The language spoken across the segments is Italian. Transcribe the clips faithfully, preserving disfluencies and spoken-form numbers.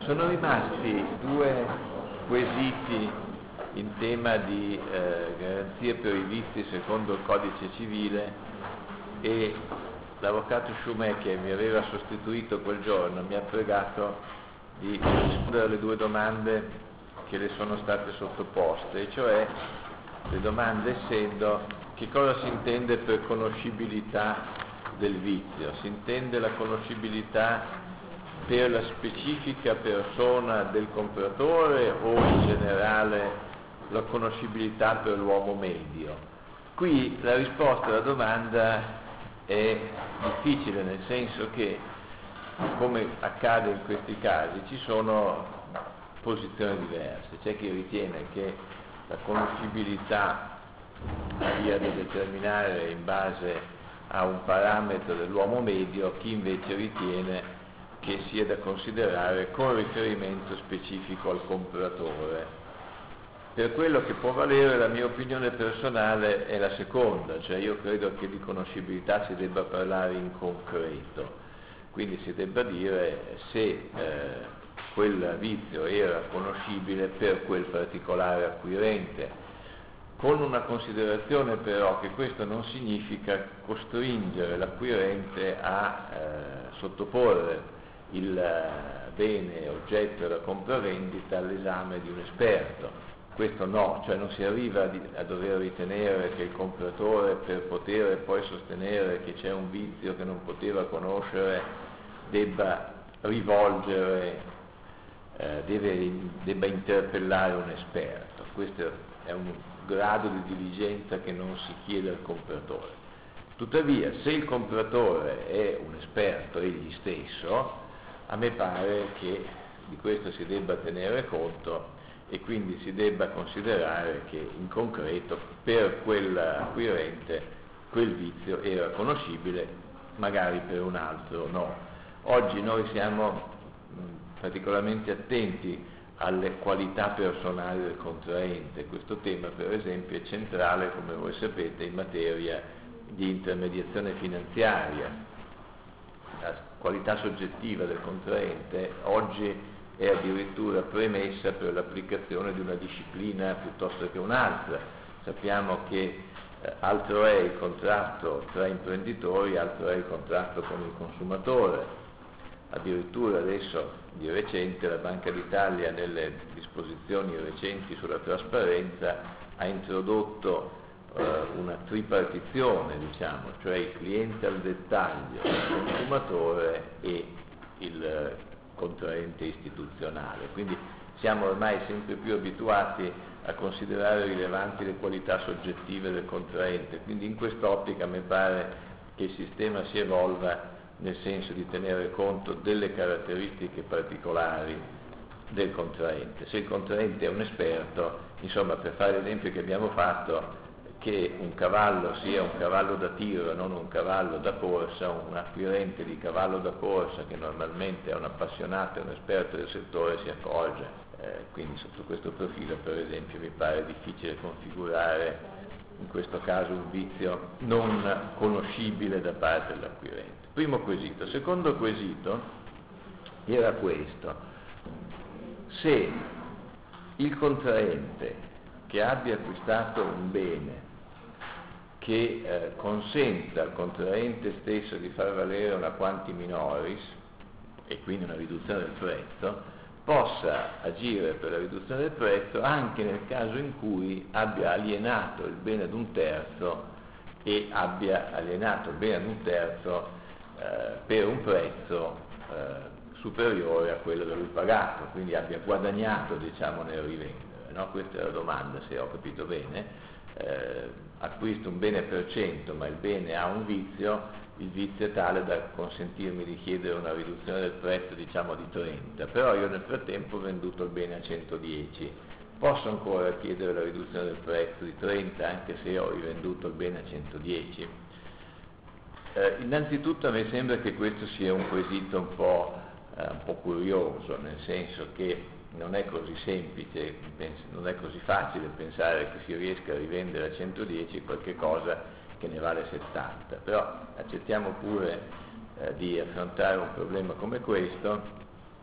Sono rimasti due quesiti in tema di eh, garanzie per i vizi secondo il codice civile, e l'avvocato Schumacher, che mi aveva sostituito quel giorno, mi ha pregato di rispondere alle due domande che le sono state sottoposte, e cioè le domande essendo: che cosa si intende per conoscibilità del vizio? Si intende la conoscibilità per la specifica persona del compratore o in generale la conoscibilità per l'uomo medio? Qui la risposta alla domanda è difficile, nel senso che, come accade in questi casi, ci sono posizioni diverse. C'è chi ritiene che la conoscibilità sia da determinare in base a un parametro dell'uomo medio, chi invece ritiene che sia da considerare con riferimento specifico al compratore. Per quello che può valere, la mia opinione personale è la seconda, cioè io credo che di conoscibilità si debba parlare in concreto, quindi si debba dire se eh, quel vizio era conoscibile per quel particolare acquirente, con una considerazione però che questo non significa costringere l'acquirente a eh, sottoporre il bene oggetto della compravendita all'esame di un esperto. Questo no, cioè non si arriva a, di, a dover ritenere che il compratore, per poter poi sostenere che c'è un vizio che non poteva conoscere, debba rivolgere, eh, deve, debba interpellare un esperto. Questo è un grado di diligenza che non si chiede al compratore. Tuttavia, se il compratore è un esperto egli stesso, a me pare che di questo si debba tenere conto e quindi si debba considerare che in concreto per quell'acquirente quel vizio era conoscibile, magari per un altro no. Oggi noi siamo mh, particolarmente attenti alle qualità personali del contraente. Questo tema, per esempio, è centrale, come voi sapete, in materia di intermediazione finanziaria. La qualità soggettiva del contraente oggi è addirittura premessa per l'applicazione di una disciplina piuttosto che un'altra. Sappiamo che eh, altro è il contratto tra imprenditori, altro è il contratto con il consumatore. Addirittura adesso, di recente, la Banca d'Italia, nelle disposizioni recenti sulla trasparenza, ha introdotto una tripartizione, diciamo, cioè il cliente al dettaglio, il consumatore e il contraente istituzionale. Quindi siamo ormai sempre più abituati a considerare rilevanti le qualità soggettive del contraente, quindi in quest'ottica mi pare che il sistema si evolva nel senso di tenere conto delle caratteristiche particolari del contraente. Se il contraente è un esperto, insomma, per fare l'esempio che abbiamo fatto, che un cavallo sia un cavallo da tiro e non un cavallo da corsa, un acquirente di cavallo da corsa che normalmente è un appassionato e un esperto del settore si accorge. Eh, quindi sotto questo profilo, per esempio, mi pare difficile configurare in questo caso un vizio non conoscibile da parte dell'acquirente. Primo quesito. Secondo quesito era questo: se il contraente che abbia acquistato un bene che eh, consenta al contraente stesso di far valere una quanti minoris e quindi una riduzione del prezzo, possa agire per la riduzione del prezzo anche nel caso in cui abbia alienato il bene ad un terzo e abbia alienato il bene ad un terzo eh, per un prezzo eh, superiore a quello da lui pagato, quindi abbia guadagnato, diciamo, nel rivendere. No? Questa è la domanda, se ho capito bene. Eh, acquisto un bene per cento, ma il bene ha un vizio, il vizio è tale da consentirmi di chiedere una riduzione del prezzo, diciamo, di trenta, però io nel frattempo ho venduto il bene a centodieci. Posso ancora chiedere la riduzione del prezzo di trenta anche se ho rivenduto il bene a centodieci? Eh, innanzitutto a me sembra che questo sia un quesito un po', eh, un po' curioso, nel senso che non è così semplice, non è così facile pensare che si riesca a rivendere a centodieci qualche cosa che ne vale settanta, però accettiamo pure eh, di affrontare un problema come questo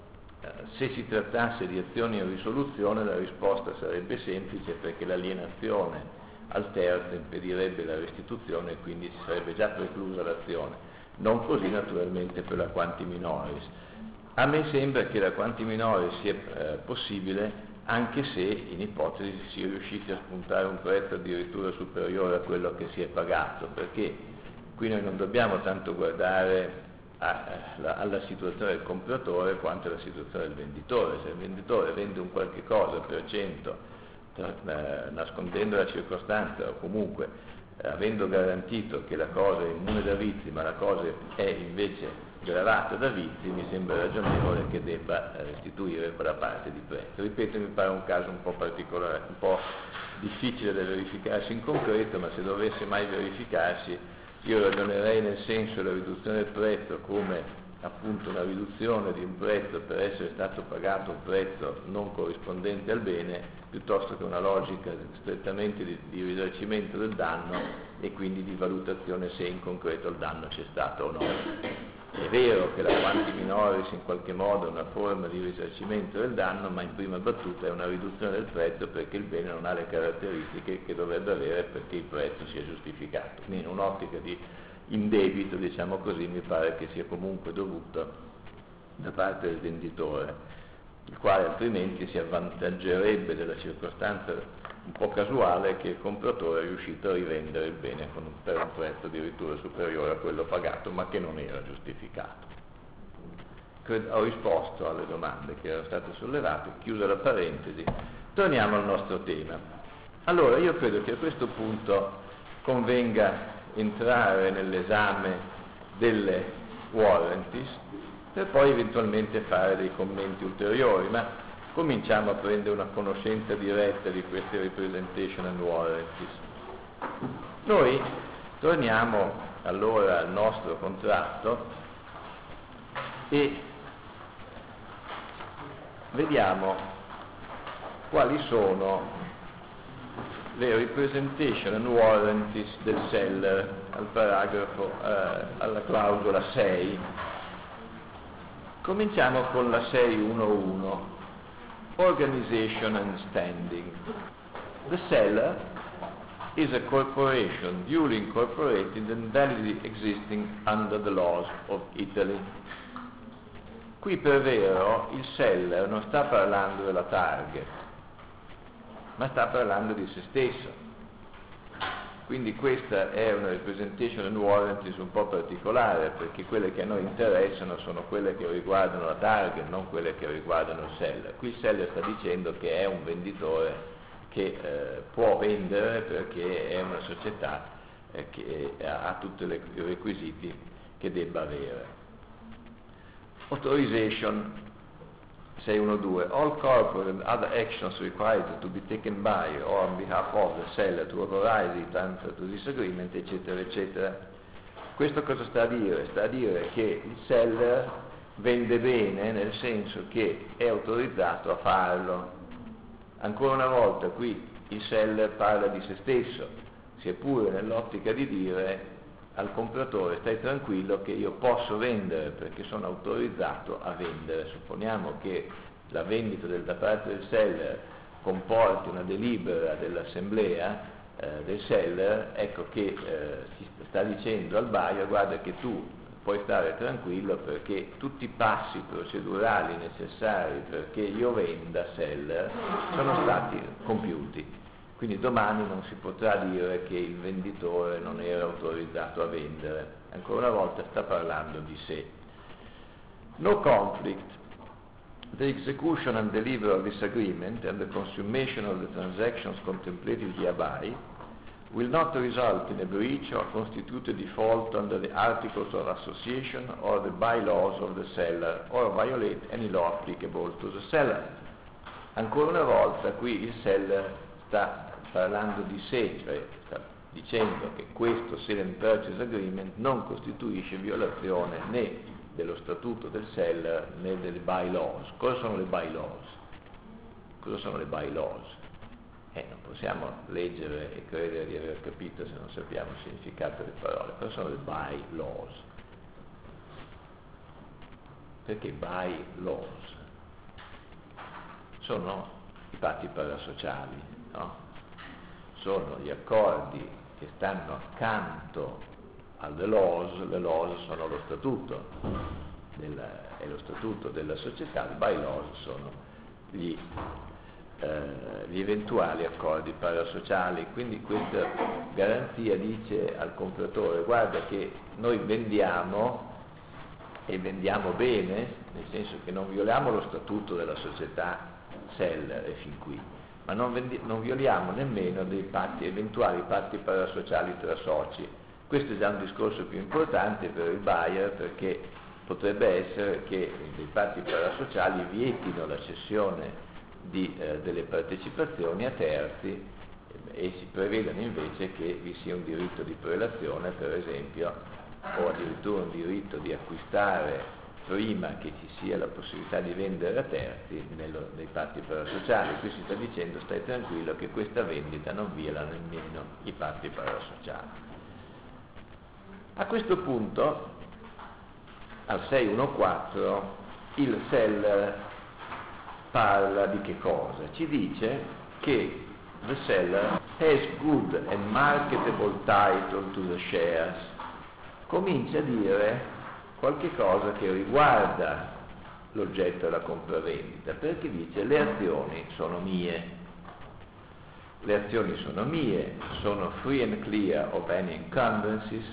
se si trattasse di azioni in risoluzione la risposta sarebbe semplice, perché l'alienazione al terzo impedirebbe la restituzione e quindi si sarebbe già preclusa l'azione. Non così naturalmente per la quanti minoris. A me sembra che la quanti minoris sia eh, possibile anche se in ipotesi si è riusciti a spuntare un prezzo addirittura superiore a quello che si è pagato, perché qui noi non dobbiamo tanto guardare a, a, alla situazione del compratore quanto alla situazione del venditore. Se il venditore vende un qualche cosa per cento, tra, eh, nascondendo la circostanza o comunque eh, avendo garantito che la cosa è immune da vizi, ma la cosa è invece gravata da vizi, mi sembra ragionevole che debba restituire quella parte di prezzo. Ripeto, mi pare un caso un po' particolare, un po' difficile da verificarsi in concreto, ma se dovesse mai verificarsi io ragionerei nel senso della riduzione del prezzo come appunto una riduzione di un prezzo per essere stato pagato un prezzo non corrispondente al bene, piuttosto che una logica strettamente di, di risarcimento del danno e quindi di valutazione se in concreto il danno c'è stato o no. È vero che la quanti minoris in qualche modo è una forma di risarcimento del danno, ma in prima battuta è una riduzione del prezzo perché il bene non ha le caratteristiche che dovrebbe avere perché il prezzo sia giustificato. Quindi in un'ottica di indebito, diciamo così, mi pare che sia comunque dovuto da parte del venditore, il quale altrimenti si avvantaggerebbe della circostanza un po' casuale che il compratore è riuscito a rivendere il bene con un, per un prezzo addirittura superiore a quello pagato, ma che non era giustificato. Credo, ho risposto alle domande che erano state sollevate, chiusa la parentesi, torniamo al nostro tema. Allora, io credo che a questo punto convenga entrare nell'esame delle warranties per poi eventualmente fare dei commenti ulteriori, ma cominciamo a prendere una conoscenza diretta di queste representation and warranties. Noi torniamo allora al nostro contratto e vediamo quali sono le representation and warranties del seller al paragrafo, eh, alla clausola sei. Cominciamo con la sei punto uno punto uno. Organization and standing. The seller is a corporation duly incorporated and validly existing under the laws of Italy. Qui per vero il seller non sta parlando della target, ma sta parlando di se stesso. Quindi questa è una representation and warranties un po' particolare, perché quelle che a noi interessano sono quelle che riguardano la target, non quelle che riguardano il seller. Qui il seller sta dicendo che è un venditore che eh, può vendere perché è una società eh, che ha tutti i requisiti che debba avere. Authorization sei punto uno punto due. All corporate and other actions required to be taken by or on behalf of the seller to authorize the transfer to this agreement, eccetera, eccetera. Questo cosa sta a dire? Sta a dire che il seller vende bene nel senso che è autorizzato a farlo. Ancora una volta qui il seller parla di se stesso, sia pure nell'ottica di dire al compratore stai tranquillo che io posso vendere perché sono autorizzato a vendere. Supponiamo che la vendita del, da parte del seller comporti una delibera dell'assemblea eh, del seller, ecco che eh, si sta dicendo al buyer guarda che tu puoi stare tranquillo perché tutti i passi procedurali necessari perché io venda seller sono stati compiuti. Quindi domani non si potrà dire che il venditore non era autorizzato a vendere. Ancora una volta sta parlando di sé. No conflict. The execution and delivery of this agreement and the consummation of the transactions contemplated hereby will not result in a breach or constitute a default under the Articles of Association or the bylaws of the seller or violate any law applicable to the seller. Ancora una volta qui il seller sta parlando di sé, cioè sta dicendo che questo sale and purchase agreement non costituisce violazione né dello statuto del seller né delle bylaws. Cosa sono le bylaws? Cosa sono le bylaws? Eh, non possiamo leggere e credere di aver capito se non sappiamo il significato delle parole. Cosa sono le bylaws? Perché bylaws? sono i patti parasociali, no? Sono gli accordi che stanno accanto alle L O S. Le L O S sono lo statuto della, è lo statuto della società, i bylaws sono gli, eh, gli eventuali accordi parasociali. Quindi questa garanzia dice al compratore: guarda che noi vendiamo e vendiamo bene, nel senso che non violiamo lo statuto della società seller e fin qui, ma non, vendi- non violiamo nemmeno dei patti, eventuali patti parasociali tra soci. Questo è già un discorso più importante per il buyer, perché potrebbe essere che dei patti parasociali vietino la cessione di, eh, delle partecipazioni a terzi e si prevedano invece che vi sia un diritto di prelazione, per esempio, o addirittura un diritto di acquistare prima che ci sia la possibilità di vendere a terzi nello, nei patti parasociali. Qui si sta dicendo: stai tranquillo che questa vendita non viola nemmeno i patti parasociali. A questo punto, al sei uno quattro, il seller parla di che cosa? Ci dice che the seller has good and marketable title to the shares. Comincia a dire qualche cosa che riguarda l'oggetto della compravendita, perché dice: le azioni sono mie. Le azioni sono mie, sono free and clear of any encumbrances,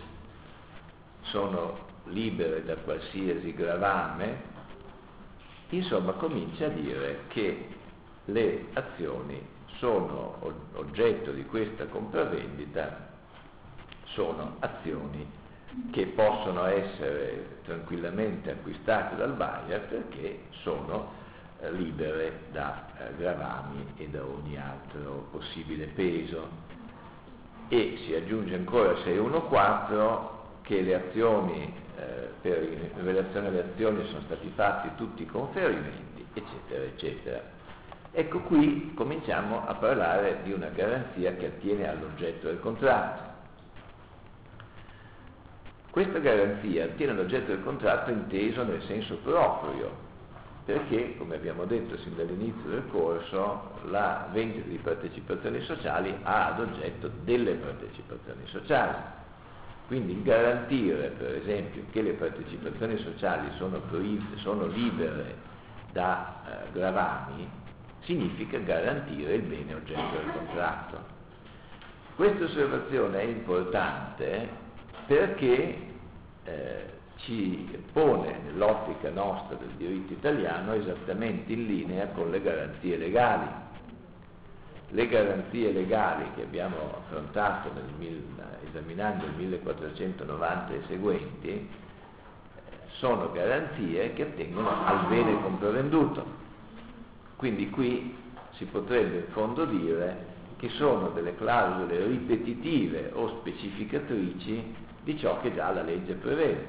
sono libere da qualsiasi gravame. Insomma, comincia a dire che le azioni sono oggetto di questa compravendita, sono azioni che possono essere tranquillamente acquistate dal buyer perché sono eh, libere da eh, gravami e da ogni altro possibile peso. E si aggiunge ancora sei uno quattro che le azioni, eh, per, in relazione alle azioni sono stati fatti tutti i conferimenti, eccetera, eccetera. Ecco, qui cominciamo a parlare di una garanzia che attiene all'oggetto del contratto. Questa garanzia attiene all'oggetto del contratto inteso nel senso proprio, perché, come abbiamo detto sin dall'inizio del corso, la vendita di partecipazioni sociali ha ad oggetto delle partecipazioni sociali. Quindi garantire, per esempio, che le partecipazioni sociali sono, proib- sono libere da eh, gravami, significa garantire il bene oggetto del contratto. Questa osservazione è importante perché eh, ci pone nell'ottica nostra del diritto italiano esattamente in linea con le garanzie legali. Le garanzie legali che abbiamo affrontato nel mil, esaminando il millequattrocentonovanta e seguenti eh, sono garanzie che attengono al bene compravenduto. Quindi qui si potrebbe in fondo dire che sono delle clausole ripetitive o specificatrici di ciò che già la legge prevede.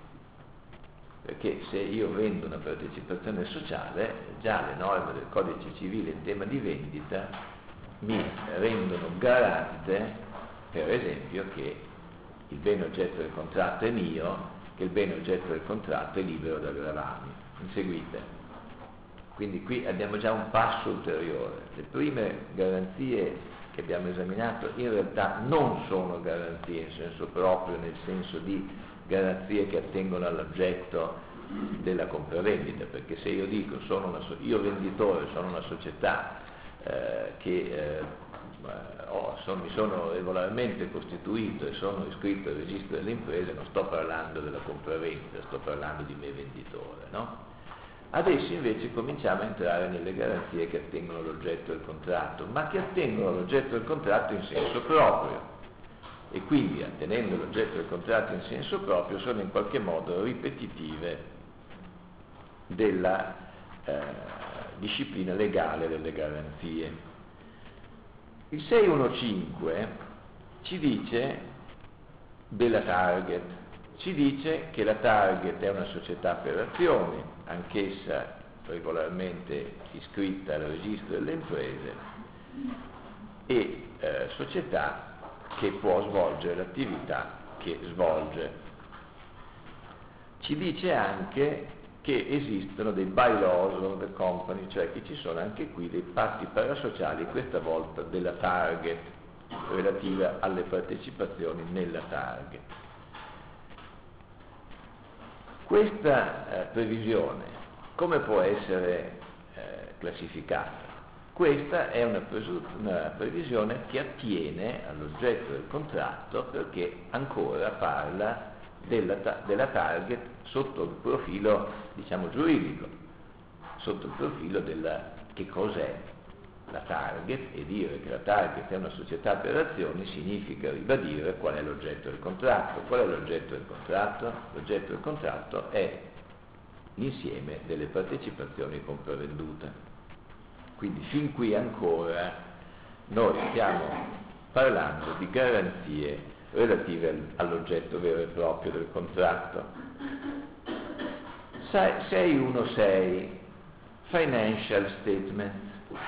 Perché se io vendo una partecipazione sociale, già le norme del codice civile in tema di vendita mi rendono garante, per esempio, che il bene oggetto del contratto è mio, che il bene oggetto del contratto è libero da gravami. Mi seguite? Quindi qui abbiamo già un passo ulteriore. Le prime garanzie che abbiamo esaminato in realtà non sono garanzie in senso proprio, nel senso di garanzie che attengono all'oggetto della compravendita, perché se io dico sono una so- io venditore sono una società eh, che eh, oh, son, mi sono regolarmente costituito e sono iscritto al registro delle imprese, non sto parlando della compravendita, sto parlando di me venditore, no? Adesso invece cominciamo a entrare nelle garanzie che attengono all'oggetto del contratto, ma che attengono all'oggetto del contratto in senso proprio. E quindi, attenendo l'oggetto del contratto in senso proprio, sono in qualche modo ripetitive della eh, disciplina legale delle garanzie. Il sei uno cinque ci dice della target, ci dice che la target è una società per azioni, anch'essa regolarmente iscritta al registro delle imprese, e eh, società che può svolgere l'attività che svolge. Ci dice anche che esistono dei bylaws of the company, cioè che ci sono anche qui dei patti parasociali, questa volta della target, relativa alle partecipazioni nella target. Questa eh, previsione come può essere eh, classificata? Questa è una, presu- una previsione che attiene all'oggetto del contratto, perché ancora parla della, ta- della target sotto il profilo, diciamo, giuridico, sotto il profilo della che cos'è la target, e dire che la target è una società per azioni significa ribadire qual è l'oggetto del contratto. Qual è l'oggetto del contratto? L'oggetto del contratto è l'insieme delle partecipazioni compravendute. Quindi fin qui ancora noi stiamo parlando di garanzie relative all'oggetto vero e proprio del contratto. sei uno sei Financial Statements.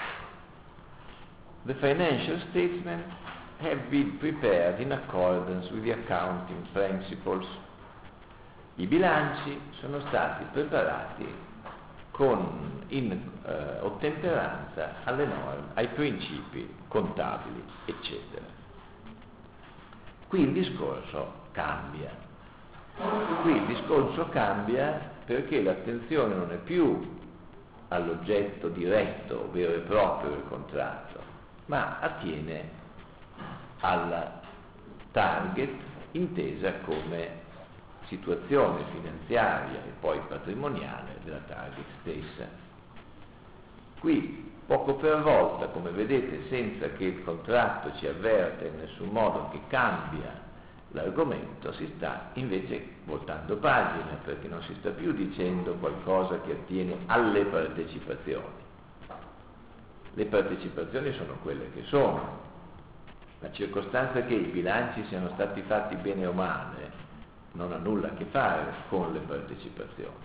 The financial statements have been prepared in accordance with the accounting principles. I bilanci sono stati preparati con, in eh, ottemperanza alle norme, ai principi contabili, eccetera. Qui il discorso cambia. Qui il discorso cambia perché l'attenzione non è più all'oggetto diretto, vero e proprio del contratto, ma attiene alla target intesa come situazione finanziaria e poi patrimoniale della target stessa. Qui, poco per volta, come vedete, senza che il contratto ci avverta in nessun modo che cambia l'argomento, si sta invece voltando pagina, perché non si sta più dicendo qualcosa che attiene alle partecipazioni. Le partecipazioni sono quelle che sono. La circostanza che i bilanci siano stati fatti bene o male non ha nulla a che fare con le partecipazioni.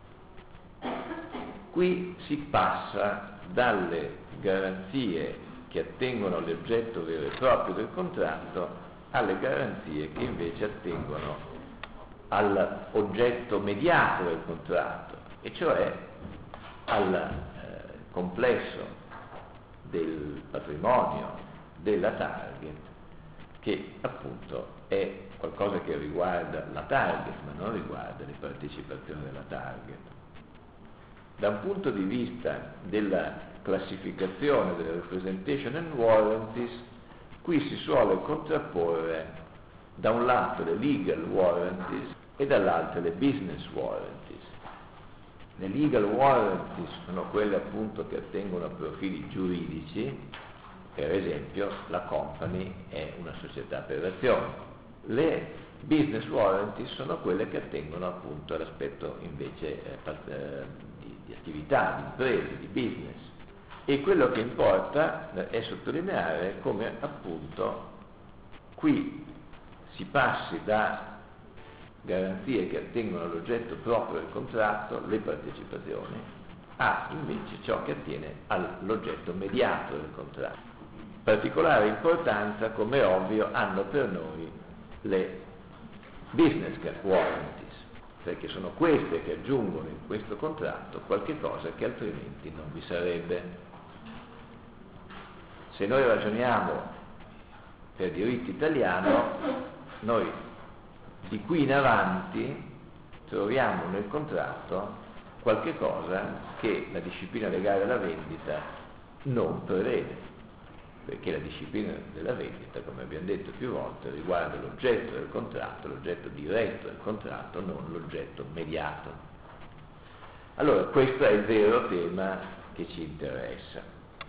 Qui si passa dalle garanzie che attengono all'oggetto vero e proprio del contratto alle garanzie che invece attengono all'oggetto mediato del contratto, e cioè al eh, complesso del patrimonio della target, che appunto è qualcosa che riguarda la target, ma non riguarda le partecipazioni della target. Da un punto di vista della classificazione delle representation and warranties, qui si suole contrapporre da un lato le legal warranties e dall'altro le business warranties. Le legal warranties sono quelle appunto che attengono a profili giuridici, per esempio la company è una società per azioni. Le business warranties sono quelle che attengono appunto all'aspetto invece eh, di, di attività, di imprese, di business. E quello che importa eh, è sottolineare come appunto qui si passi da garanzie che attengono all'oggetto proprio del contratto, le partecipazioni, a invece ciò che attiene all'oggetto mediato del contratto. Particolare importanza, come ovvio, hanno per noi le business warranties, perché sono queste che aggiungono in questo contratto qualche cosa che altrimenti non vi sarebbe. Se noi ragioniamo per diritto italiano, noi di qui in avanti troviamo nel contratto qualche cosa che la disciplina legale della vendita non prevede, perché la disciplina della vendita, come abbiamo detto più volte, riguarda l'oggetto del contratto, l'oggetto diretto del contratto, non l'oggetto mediato. Allora, questo è il vero tema che ci interessa.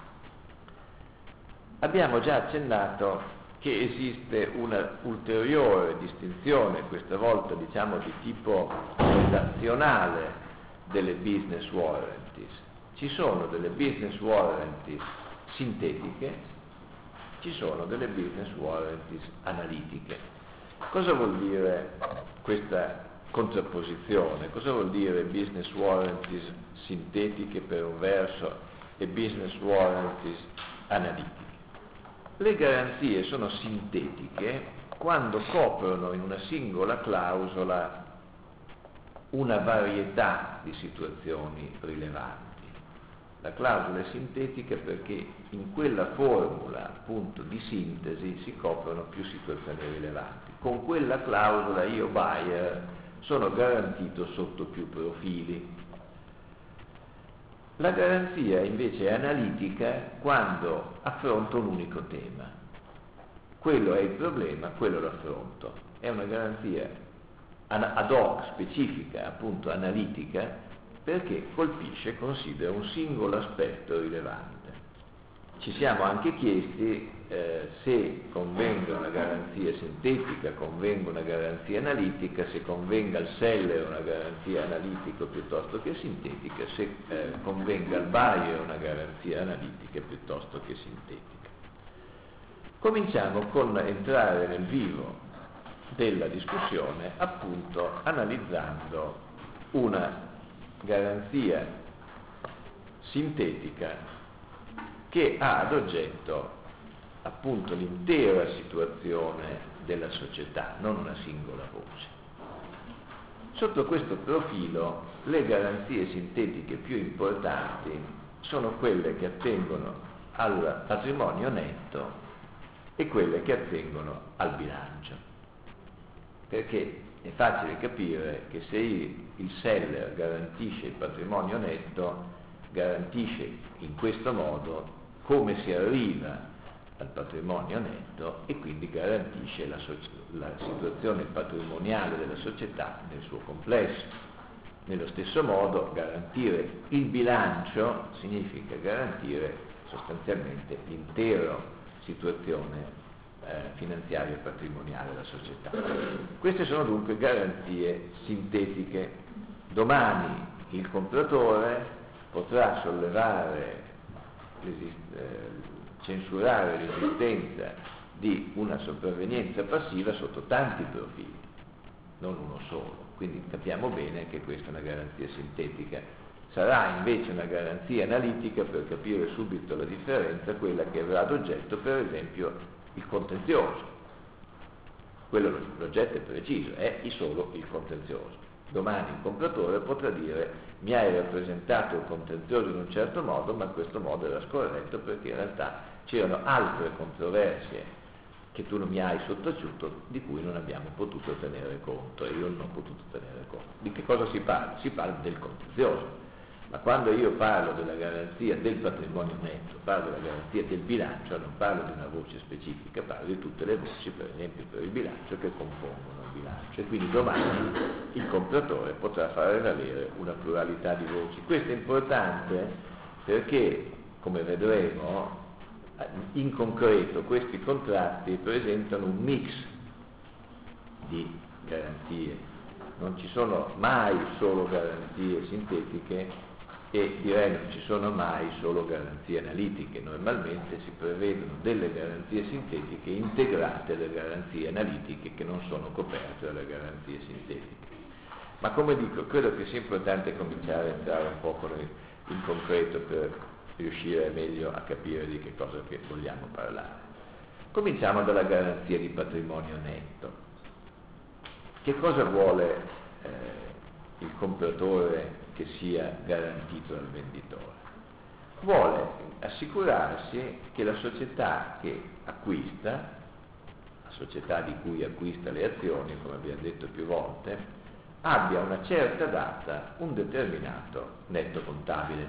Abbiamo già accennato che esiste una ulteriore distinzione, questa volta diciamo di tipo redazionale, delle business warranties. Ci sono delle business warranties sintetiche, ci sono delle business warranties analitiche. Cosa vuol dire questa contrapposizione? Cosa vuol dire business warranties sintetiche per un verso e business warranties analitiche? Le garanzie sono sintetiche quando coprono in una singola clausola una varietà di situazioni rilevanti. La clausola è sintetica perché in quella formula appunto di sintesi si coprono più situazioni rilevanti. Con quella clausola io, buyer, sono garantito sotto più profili. La garanzia invece è analitica quando affronto un unico tema. Quello è il problema, quello lo affronto. È una garanzia ad hoc, specifica, appunto analitica, perché colpisce, considera un singolo aspetto rilevante. Ci siamo anche chiesti eh, se convenga una garanzia sintetica, convenga una garanzia analitica, se convenga al seller una garanzia analitica piuttosto che sintetica, se eh, convenga al buyer una garanzia analitica piuttosto che sintetica. Cominciamo con entrare nel vivo della discussione, appunto analizzando una garanzia sintetica che ha ad oggetto appunto l'intera situazione della società, non una singola voce. Sotto questo profilo, le garanzie sintetiche più importanti sono quelle che attengono al patrimonio netto e quelle che attengono al bilancio, perché è facile capire che se il seller garantisce il patrimonio netto, garantisce in questo modo come si arriva al patrimonio netto e quindi garantisce la, so- la situazione patrimoniale della società nel suo complesso. Nello stesso modo, garantire il bilancio significa garantire sostanzialmente l'intera situazione Eh, finanziaria e patrimoniale della società. Queste sono dunque garanzie sintetiche. Domani il compratore potrà sollevare, eh, censurare l'esistenza di una sopravvenienza passiva sotto tanti profili, non uno solo. Quindi capiamo bene che questa è una garanzia sintetica. Sarà invece una garanzia analitica, per capire subito la differenza, quella che avrà ad oggetto per esempio il contenzioso. Quello, l'oggetto è preciso, è solo il contenzioso. Domani il compratore potrà dire: mi hai rappresentato il contenzioso in un certo modo, ma in questo modo era scorretto perché in realtà c'erano altre controversie che tu non mi hai sottaciuto, di cui non abbiamo potuto tenere conto, e io non ho potuto tenere conto. Di che cosa si parla? Si parla del contenzioso. Ma quando io parlo della garanzia del patrimonio netto, parlo della garanzia del bilancio, non parlo di una voce specifica, parlo di tutte le voci, per esempio per il bilancio, che compongono il bilancio. E quindi domani il compratore potrà fare valere una pluralità di voci. Questo è importante perché, come vedremo, in concreto questi contratti presentano un mix di garanzie. Non ci sono mai solo garanzie sintetiche e direi non ci sono mai solo garanzie analitiche. Normalmente si prevedono delle garanzie sintetiche integrate alle garanzie analitiche che non sono coperte dalle garanzie sintetiche. Ma come dico, credo che sia importante cominciare a entrare un po' in concreto per riuscire meglio a capire di che cosa che vogliamo parlare. Cominciamo dalla garanzia di patrimonio netto. Che cosa vuole eh, il compratore che sia garantito dal venditore? Vuole assicurarsi che la società che acquista, la società di cui acquista le azioni, come abbiamo detto più volte, abbia a una certa data un determinato netto contabile,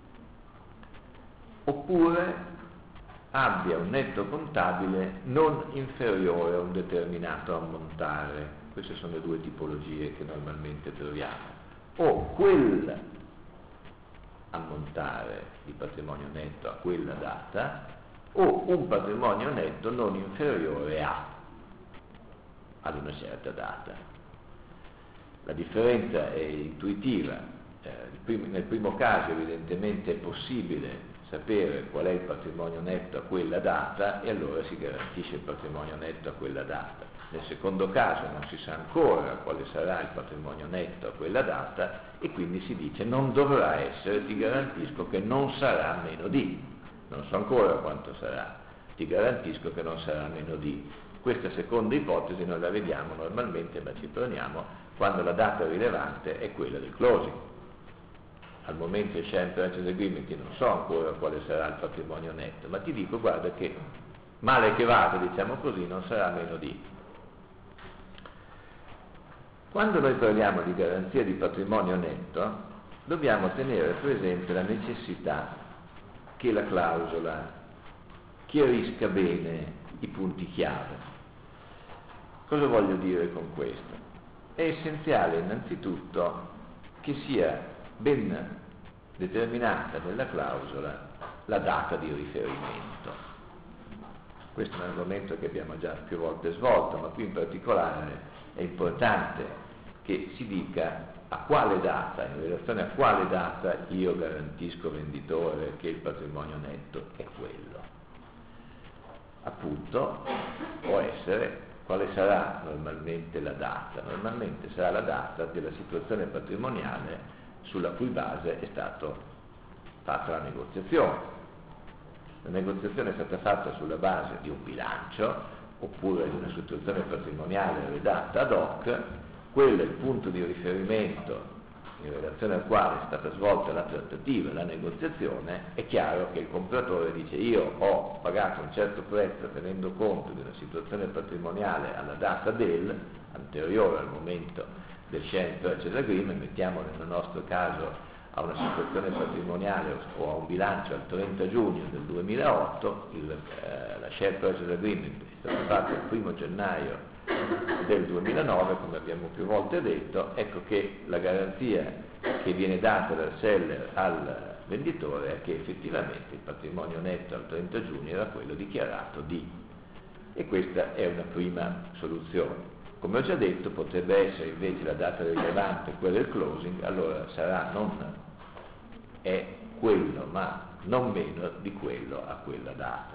oppure abbia un netto contabile non inferiore a un determinato ammontare. Queste sono le due tipologie che normalmente troviamo. O quel ammontare di patrimonio netto a quella data, o un patrimonio netto non inferiore a ad una certa data. La differenza è intuitiva. Eh, nel primo caso evidentemente è possibile sapere qual è il patrimonio netto a quella data e allora si garantisce il patrimonio netto a quella data. Nel secondo caso non si sa ancora quale sarà il patrimonio netto a quella data e quindi si dice non dovrà essere, ti garantisco che non sarà meno di, non so ancora quanto sarà, ti garantisco che non sarà meno di. Questa seconda ipotesi noi la vediamo normalmente, ma ci torniamo, quando la data rilevante è quella del closing. Al momento del share purchase agreement io non so ancora quale sarà il patrimonio netto, ma ti dico, guarda, che male che vada, diciamo così, non sarà meno di. Quando noi parliamo di garanzia di patrimonio netto, dobbiamo tenere presente la necessità che la clausola chiarisca bene i punti chiave. Cosa voglio dire con questo? È essenziale innanzitutto che sia ben determinata nella clausola la data di riferimento. Questo è un argomento che abbiamo già più volte svolto, ma qui in particolare è importante che si dica a quale data, in relazione a quale data io garantisco venditore che il patrimonio netto è quello. Appunto, può essere, quale sarà normalmente la data? Normalmente sarà la data della situazione patrimoniale sulla cui base è stata fatta la negoziazione. La negoziazione è stata fatta sulla base di un bilancio oppure di una situazione patrimoniale redatta ad hoc. Quello è il punto di riferimento in relazione al quale è stata svolta la trattativa, la negoziazione. È chiaro che il compratore dice: io ho pagato un certo prezzo tenendo conto di una situazione patrimoniale alla data del, anteriore al momento del share purchase agreement, mettiamo nel nostro caso a una situazione patrimoniale o a un bilancio al trenta giugno del duemilaotto, il, eh, la share purchase agreement è stata fatta il primo gennaio del duemilanove, come abbiamo più volte detto. Ecco che la garanzia che viene data dal seller al venditore è che effettivamente il patrimonio netto al trenta giugno era quello dichiarato di, e questa è una prima soluzione. Come ho già detto, potrebbe essere invece la data rilevante quella del closing, allora sarà non è quello, ma non meno di quello a quella data.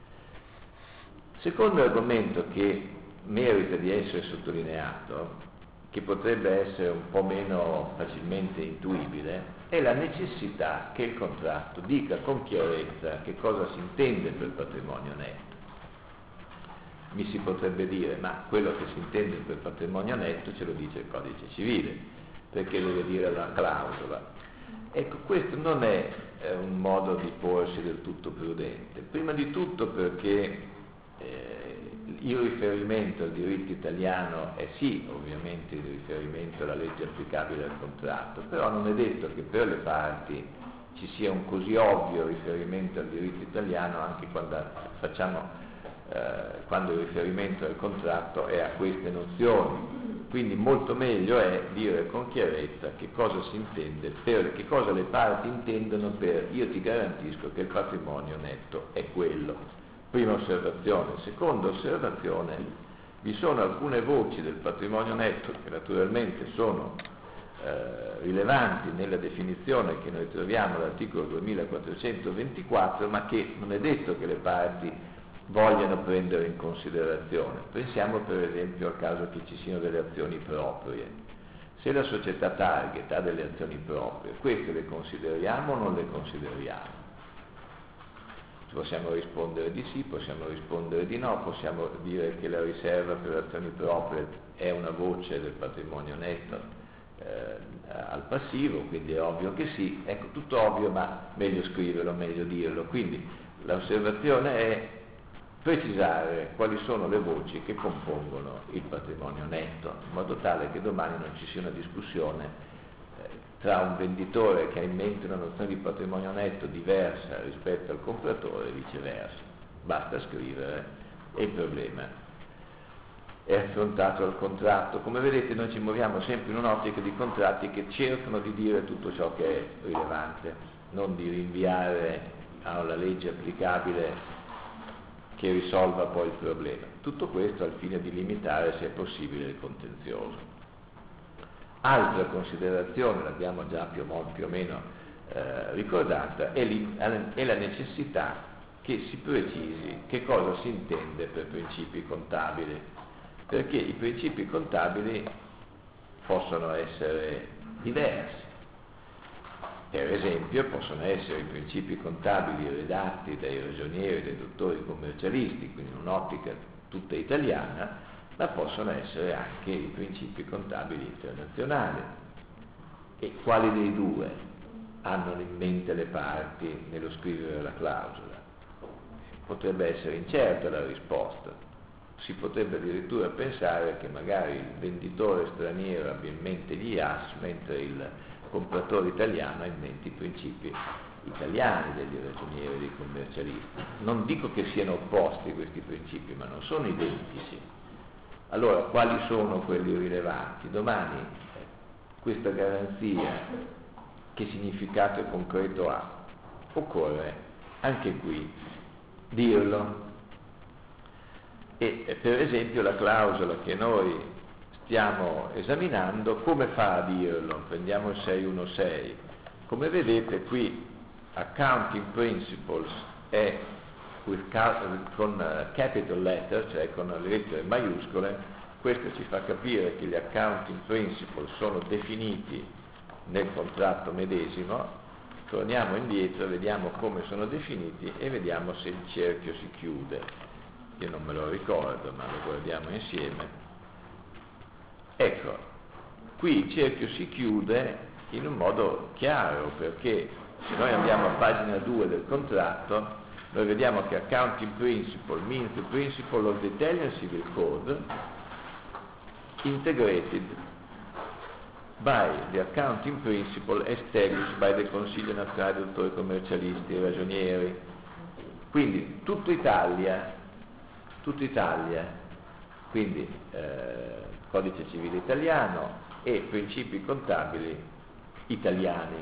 Secondo argomento che merita di essere sottolineato, che potrebbe essere un po' meno facilmente intuibile, è la necessità che il contratto dica con chiarezza che cosa si intende per patrimonio netto. Mi si potrebbe dire: ma quello che si intende per patrimonio netto ce lo dice il codice civile, perché deve dire la clausola? Ecco, questo non è eh, un modo di porsi del tutto prudente. Prima di tutto perché eh, il riferimento al diritto italiano è sì, ovviamente, il riferimento alla legge applicabile al contratto, però non è detto che per le parti ci sia un così ovvio riferimento al diritto italiano anche quando facciamo Eh, quando il riferimento al contratto è a queste nozioni. Quindi molto meglio è dire con chiarezza che cosa si intende, per che cosa le parti intendono per io ti garantisco che il patrimonio netto è quello. Prima osservazione. Seconda osservazione: vi sono alcune voci del patrimonio netto che naturalmente sono eh, rilevanti nella definizione che noi troviamo all'articolo duemilaquattrocentoventiquattro, ma che non è detto che le parti vogliono prendere in considerazione. Pensiamo per esempio al caso che ci siano delle azioni proprie. Se la società target ha delle azioni proprie, queste le consideriamo o non le consideriamo? Possiamo rispondere di sì, possiamo rispondere di no, possiamo dire che la riserva per azioni proprie è una voce del patrimonio netto eh, al passivo, quindi è ovvio che sì. Ecco, tutto ovvio, ma meglio scriverlo, meglio dirlo. Quindi l'osservazione è precisare quali sono le voci che compongono il patrimonio netto, in modo tale che domani non ci sia una discussione eh, tra un venditore che ha in mente una nozione di patrimonio netto diversa rispetto al compratore e viceversa. Basta scrivere e il problema è affrontato al contratto. Come vedete, noi ci muoviamo sempre in un'ottica di contratti che cercano di dire tutto ciò che è rilevante, non di rinviare alla legge applicabile che risolva poi il problema. Tutto questo al fine di limitare, se è possibile, il contenzioso. Altra considerazione, l'abbiamo già più o, più o meno eh, ricordata, è, li, è la necessità che si precisi che cosa si intende per principi contabili, perché i principi contabili possono essere diversi. Per esempio, possono essere i principi contabili redatti dai ragionieri, dai dottori commercialisti, quindi in un'ottica tutta italiana, ma possono essere anche i principi contabili internazionali. E quali dei due hanno in mente le parti nello scrivere la clausola? Potrebbe essere incerta la risposta. Si potrebbe addirittura pensare che magari il venditore straniero abbia in mente gli I A S, mentre il compratore italiano ha in mente i principi italiani degli ragionieri e dei commercialisti. Non dico che siano opposti questi principi, ma non sono identici. Allora, quali sono quelli rilevanti? Domani questa garanzia che significato concreto ha? Occorre anche qui dirlo. E per esempio la clausola che noi stiamo esaminando, come fa a dirlo? Prendiamo il sei uno sei. Come vedete qui accounting principles è with, con capital letter, cioè con le lettere maiuscole. Questo ci fa capire che gli accounting principles sono definiti nel contratto medesimo. Torniamo indietro, vediamo come sono definiti e vediamo se il cerchio si chiude. Io non me lo ricordo, ma lo guardiamo insieme. Ecco, qui il cerchio si chiude in un modo chiaro, perché se noi andiamo a pagina due del contratto, noi vediamo che accounting principle means the principle of the Italian Civil Code integrated by the accounting principle established by the Consiglio Nazionale dei Dottori Commercialisti e Ragionieri. Quindi tutto Italia, tutto Italia, quindi eh, codice civile italiano e principi contabili italiani.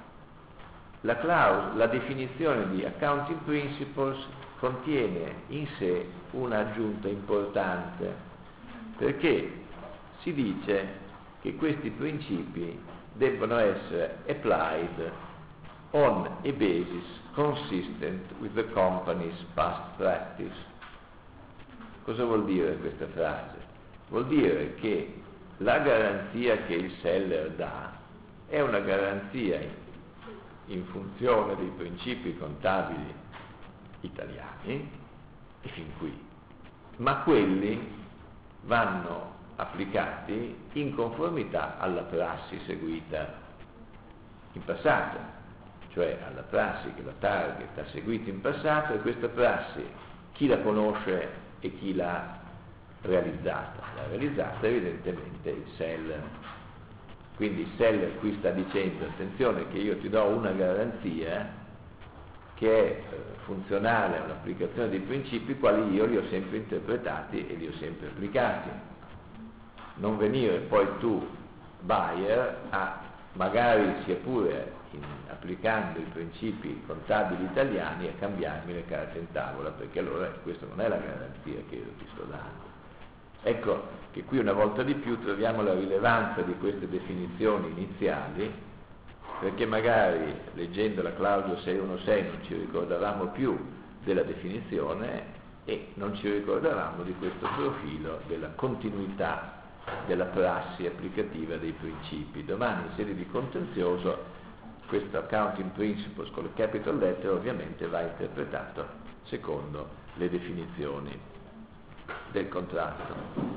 La clausola, la definizione di accounting principles contiene in sé un'aggiunta importante, perché si dice che questi principi debbono essere applied on a basis consistent with the company's past practice. Cosa vuol dire questa frase? Vuol dire che la garanzia che il seller dà è una garanzia in funzione dei principi contabili italiani, e fin qui, ma quelli vanno applicati in conformità alla prassi seguita in passato, cioè alla prassi che la Target ha seguito in passato, e questa prassi chi la conosce e chi l'ha realizzata? L'ha realizzata evidentemente il seller. Quindi il seller qui sta dicendo: attenzione che io ti do una garanzia che è funzionale all'applicazione dei principi quali io li ho sempre interpretati e li ho sempre applicati. Non venire poi tu, buyer, a magari sia pure in, applicando i principi contabili italiani, a cambiarmi le carte in tavola, perché allora questa non è la garanzia che io ti sto dando. Ecco che qui una volta di più troviamo la rilevanza di queste definizioni iniziali, perché magari leggendo la clausola sei uno sei non ci ricordavamo più della definizione e non ci ricordavamo di questo profilo della continuità della prassi applicativa dei principi. Domani in sede di contenzioso questo accounting principles con le capital letter ovviamente va interpretato secondo le definizioni del contratto.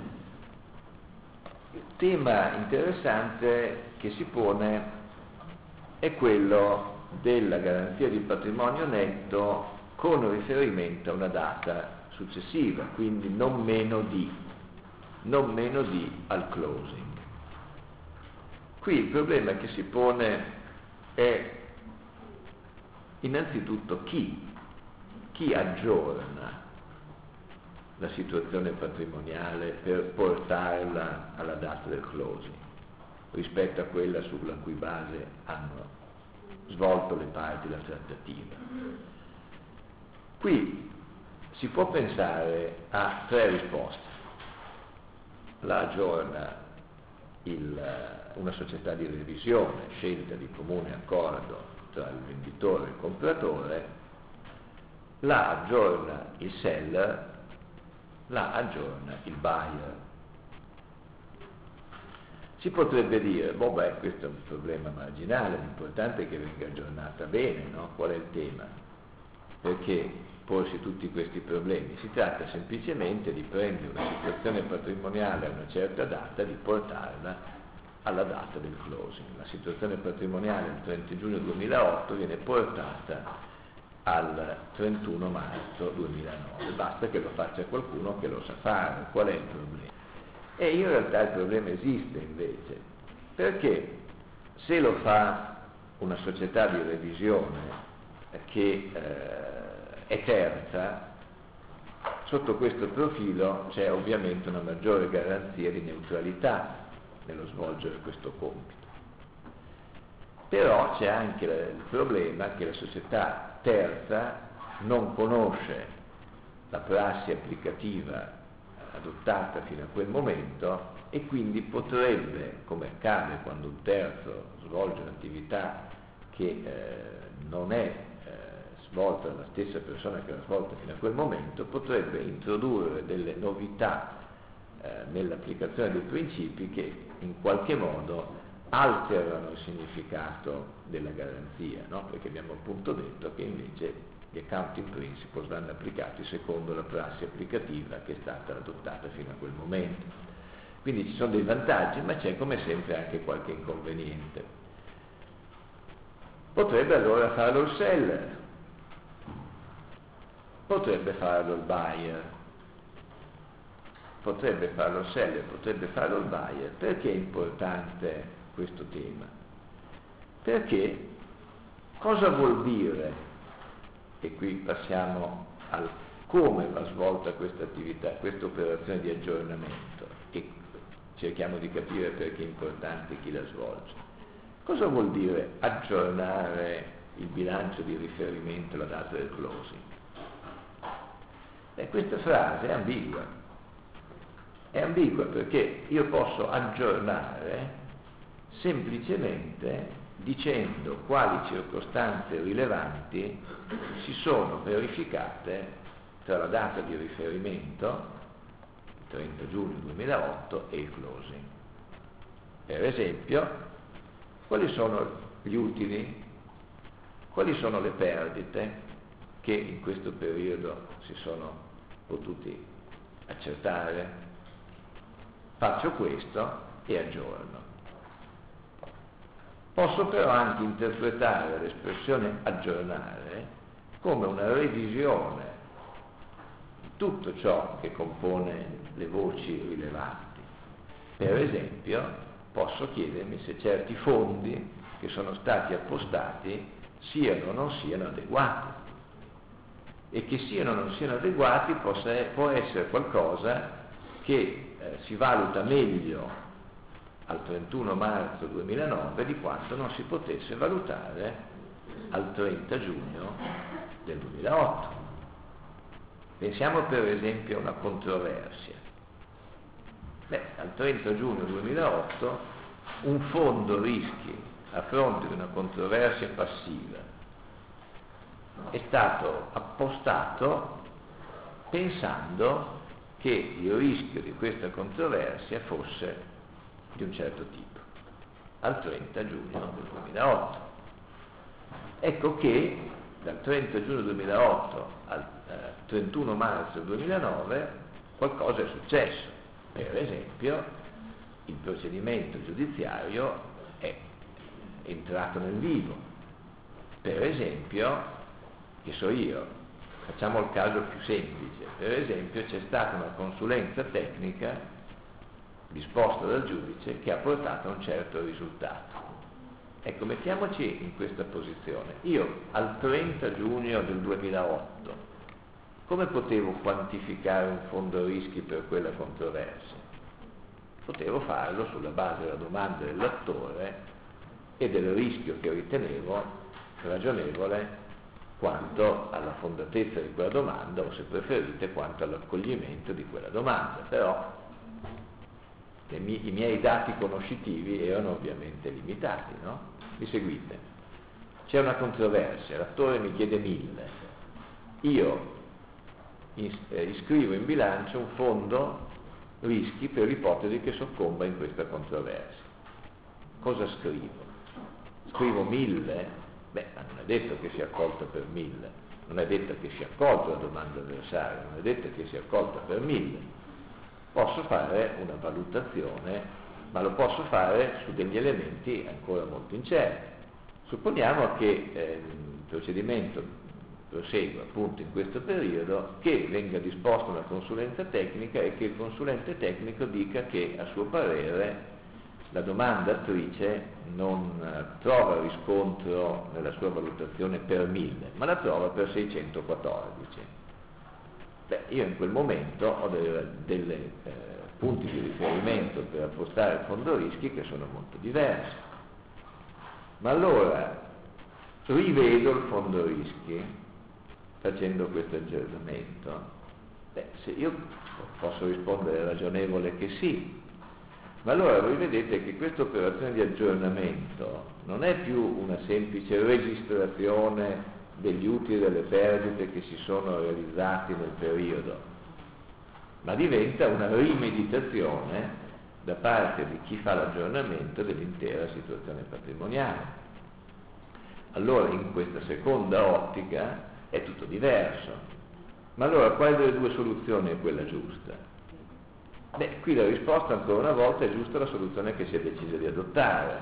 Il tema interessante che si pone è quello della garanzia di patrimonio netto con riferimento a una data successiva, quindi non meno di non meno di al closing. Qui il problema che si pone è innanzitutto chi, chi aggiorna la situazione patrimoniale per portarla alla data del closing rispetto a quella sulla cui base hanno svolto le parti la trattativa. Qui si può pensare a tre risposte. La aggiorna il, una società di revisione scelta di comune accordo tra il venditore e il compratore, la aggiorna il seller, la aggiorna il buyer. Si potrebbe dire, boh beh, questo è un problema marginale, l'importante è che venga aggiornata bene, no? Qual è il tema? perché porsi tutti questi problemi? Si tratta semplicemente di prendere una situazione patrimoniale a una certa data, di portarla alla data del closing. La situazione patrimoniale il trenta giugno duemilaotto viene portata al trentuno marzo duemilanove, basta che lo faccia qualcuno che lo sa fare. Qual è il problema? E in realtà il problema esiste invece, perché se lo fa una società di revisione che eh, è terza, sotto questo profilo c'è ovviamente una maggiore garanzia di neutralità nello svolgere questo compito. Però c'è anche il problema che la società terza non conosce la prassi applicativa adottata fino a quel momento e quindi potrebbe, come accade quando un terzo svolge un'attività che eh, non è eh, svolta dalla stessa persona che l'ha svolta fino a quel momento, potrebbe introdurre delle novità eh, nell'applicazione dei principi che in qualche modo alterano il significato della garanzia, no? Perché abbiamo appunto detto che invece gli accounting principles vanno applicati secondo la prassi applicativa che è stata adottata fino a quel momento. Quindi ci sono dei vantaggi, ma c'è come sempre anche qualche inconveniente. Potrebbe allora farlo il seller, potrebbe farlo il buyer, potrebbe farlo il seller, potrebbe farlo il buyer. Perché è importante questo tema? Perché cosa vuol dire, e qui passiamo al come va svolta questa attività, questa operazione di aggiornamento, e cerchiamo di capire perché è importante chi la svolge. Cosa vuol dire aggiornare il bilancio di riferimento alla data del closing? Beh, questa frase è ambigua. È ambigua perché io posso aggiornare semplicemente dicendo quali circostanze rilevanti si sono verificate tra la data di riferimento, il trenta giugno duemilaotto, e il closing. Per esempio, quali sono gli utili, quali sono le perdite che in questo periodo si sono potuti accertare. Faccio questo e aggiorno. Posso però anche interpretare l'espressione aggiornare come una revisione di tutto ciò che compone le voci rilevanti. Per esempio, posso chiedermi se certi fondi che sono stati appostati siano o non siano adeguati, e che siano o non siano adeguati possa, può essere qualcosa che eh, si valuta meglio al trentuno marzo duemilanove di quanto non si potesse valutare al trenta giugno del duemilaotto. Pensiamo per esempio a una controversia. Beh, al trenta giugno duemilaotto un fondo rischi a fronte di una controversia passiva è stato appostato pensando che il rischio di questa controversia fosse di un certo tipo, al trenta giugno del duemilaotto. Ecco che dal trenta giugno duemilaotto al eh, trentuno marzo duemilanove qualcosa è successo. Per esempio, il procedimento giudiziario è entrato nel vivo. Per esempio, che so io, facciamo il caso più semplice, per esempio c'è stata una consulenza tecnica disposta dal giudice che ha portato a un certo risultato. Ecco, mettiamoci in questa posizione. Io al trenta giugno del duemilaotto come potevo quantificare un fondo rischi per quella controversia? Potevo farlo sulla base della domanda dell'attore e del rischio che ritenevo ragionevole quanto alla fondatezza di quella domanda, o se preferite quanto all'accoglimento di quella domanda. Però I miei dati conoscitivi erano ovviamente limitati, no? Mi seguite? C'è una controversia, l'attore mi chiede mille, io iscrivo in bilancio un fondo rischi per l'ipotesi che soccomba in questa controversia. Cosa scrivo? Scrivo mille? Beh, non è detto che sia accolta per mille, non è detta che sia accolta la domanda avversaria, non è detta che sia accolta per mille. Posso fare una valutazione, ma lo posso fare su degli elementi ancora molto incerti. Supponiamo che eh, il procedimento prosegua appunto in questo periodo, che venga disposta una consulenza tecnica e che il consulente tecnico dica che a suo parere la domanda attrice non trova riscontro nella sua valutazione per mille, ma la trova per seicentoquattordici. Beh, io in quel momento ho dei delle, eh, punti di riferimento per appostare il fondo rischi che sono molto diversi. Ma allora rivedo il fondo rischi facendo questo aggiornamento. Beh, se io posso rispondere ragionevole che sì, ma allora voi vedete che questa operazione di aggiornamento non è più una semplice registrazione degli utili e delle perdite che si sono realizzati nel periodo, ma diventa una rimeditazione da parte di chi fa l'aggiornamento dell'intera situazione patrimoniale. Allora in questa seconda ottica è tutto diverso. Ma allora quale delle due soluzioni è quella giusta? Beh, qui la risposta ancora una volta è giusta la soluzione che si è deciso di adottare.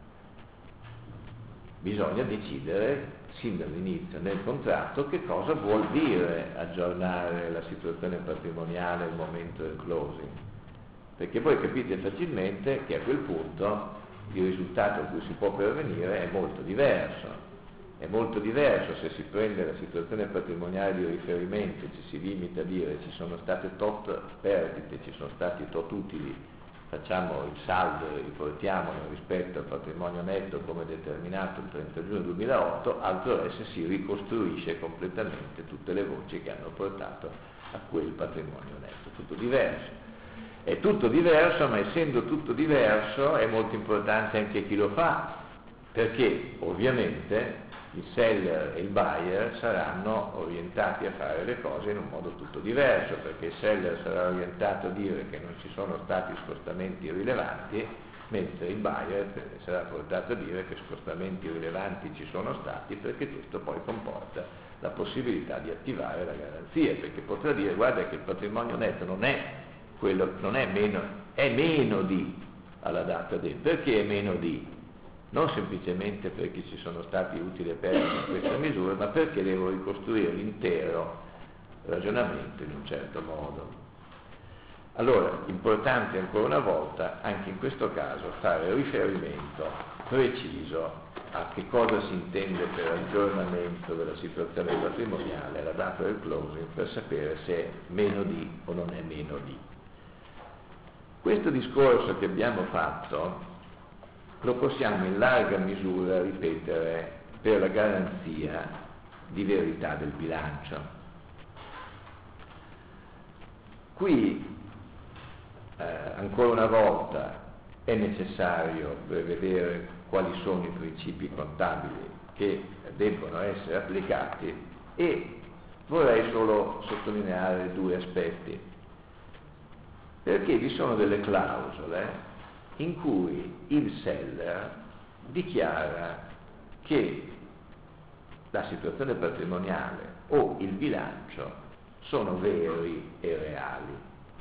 Bisogna decidere sin dall'inizio nel contratto che cosa vuol dire aggiornare la situazione patrimoniale al momento del closing, perché voi capite facilmente che a quel punto il risultato a cui si può pervenire è molto diverso. È molto diverso se si prende la situazione patrimoniale di riferimento, ci si limita a dire ci sono state tot perdite, ci sono stati tot utili, facciamo il saldo e riportiamolo rispetto al patrimonio netto come determinato il trenta giugno duemilaotto, altro è se si ricostruisce completamente tutte le voci che hanno portato a quel patrimonio netto. Tutto diverso. È tutto diverso, ma essendo tutto diverso è molto importante anche chi lo fa, perché ovviamente il seller e il buyer saranno orientati a fare le cose in un modo tutto diverso, perché il seller sarà orientato a dire che non ci sono stati scostamenti rilevanti, mentre il buyer sarà portato a dire che scostamenti rilevanti ci sono stati, perché questo poi comporta la possibilità di attivare la garanzia, perché potrà dire guarda che il patrimonio netto non è quello, non è meno, è meno di alla data del, perché è meno di? Non semplicemente perché ci sono stati utili e perdite in questa misura, ma perché devo ricostruire l'intero ragionamento in un certo modo. Allora, importante ancora una volta, anche in questo caso, fare riferimento preciso a che cosa si intende per aggiornamento della situazione patrimoniale alla data del closing, per sapere se è meno di o non è meno di. Questo discorso che abbiamo fatto lo possiamo in larga misura ripetere per la garanzia di verità del bilancio. Qui eh, ancora una volta è necessario prevedere quali sono i principi contabili che debbono essere applicati e vorrei solo sottolineare due aspetti, perché vi sono delle clausole in cui il seller dichiara che la situazione patrimoniale o il bilancio sono veri e reali.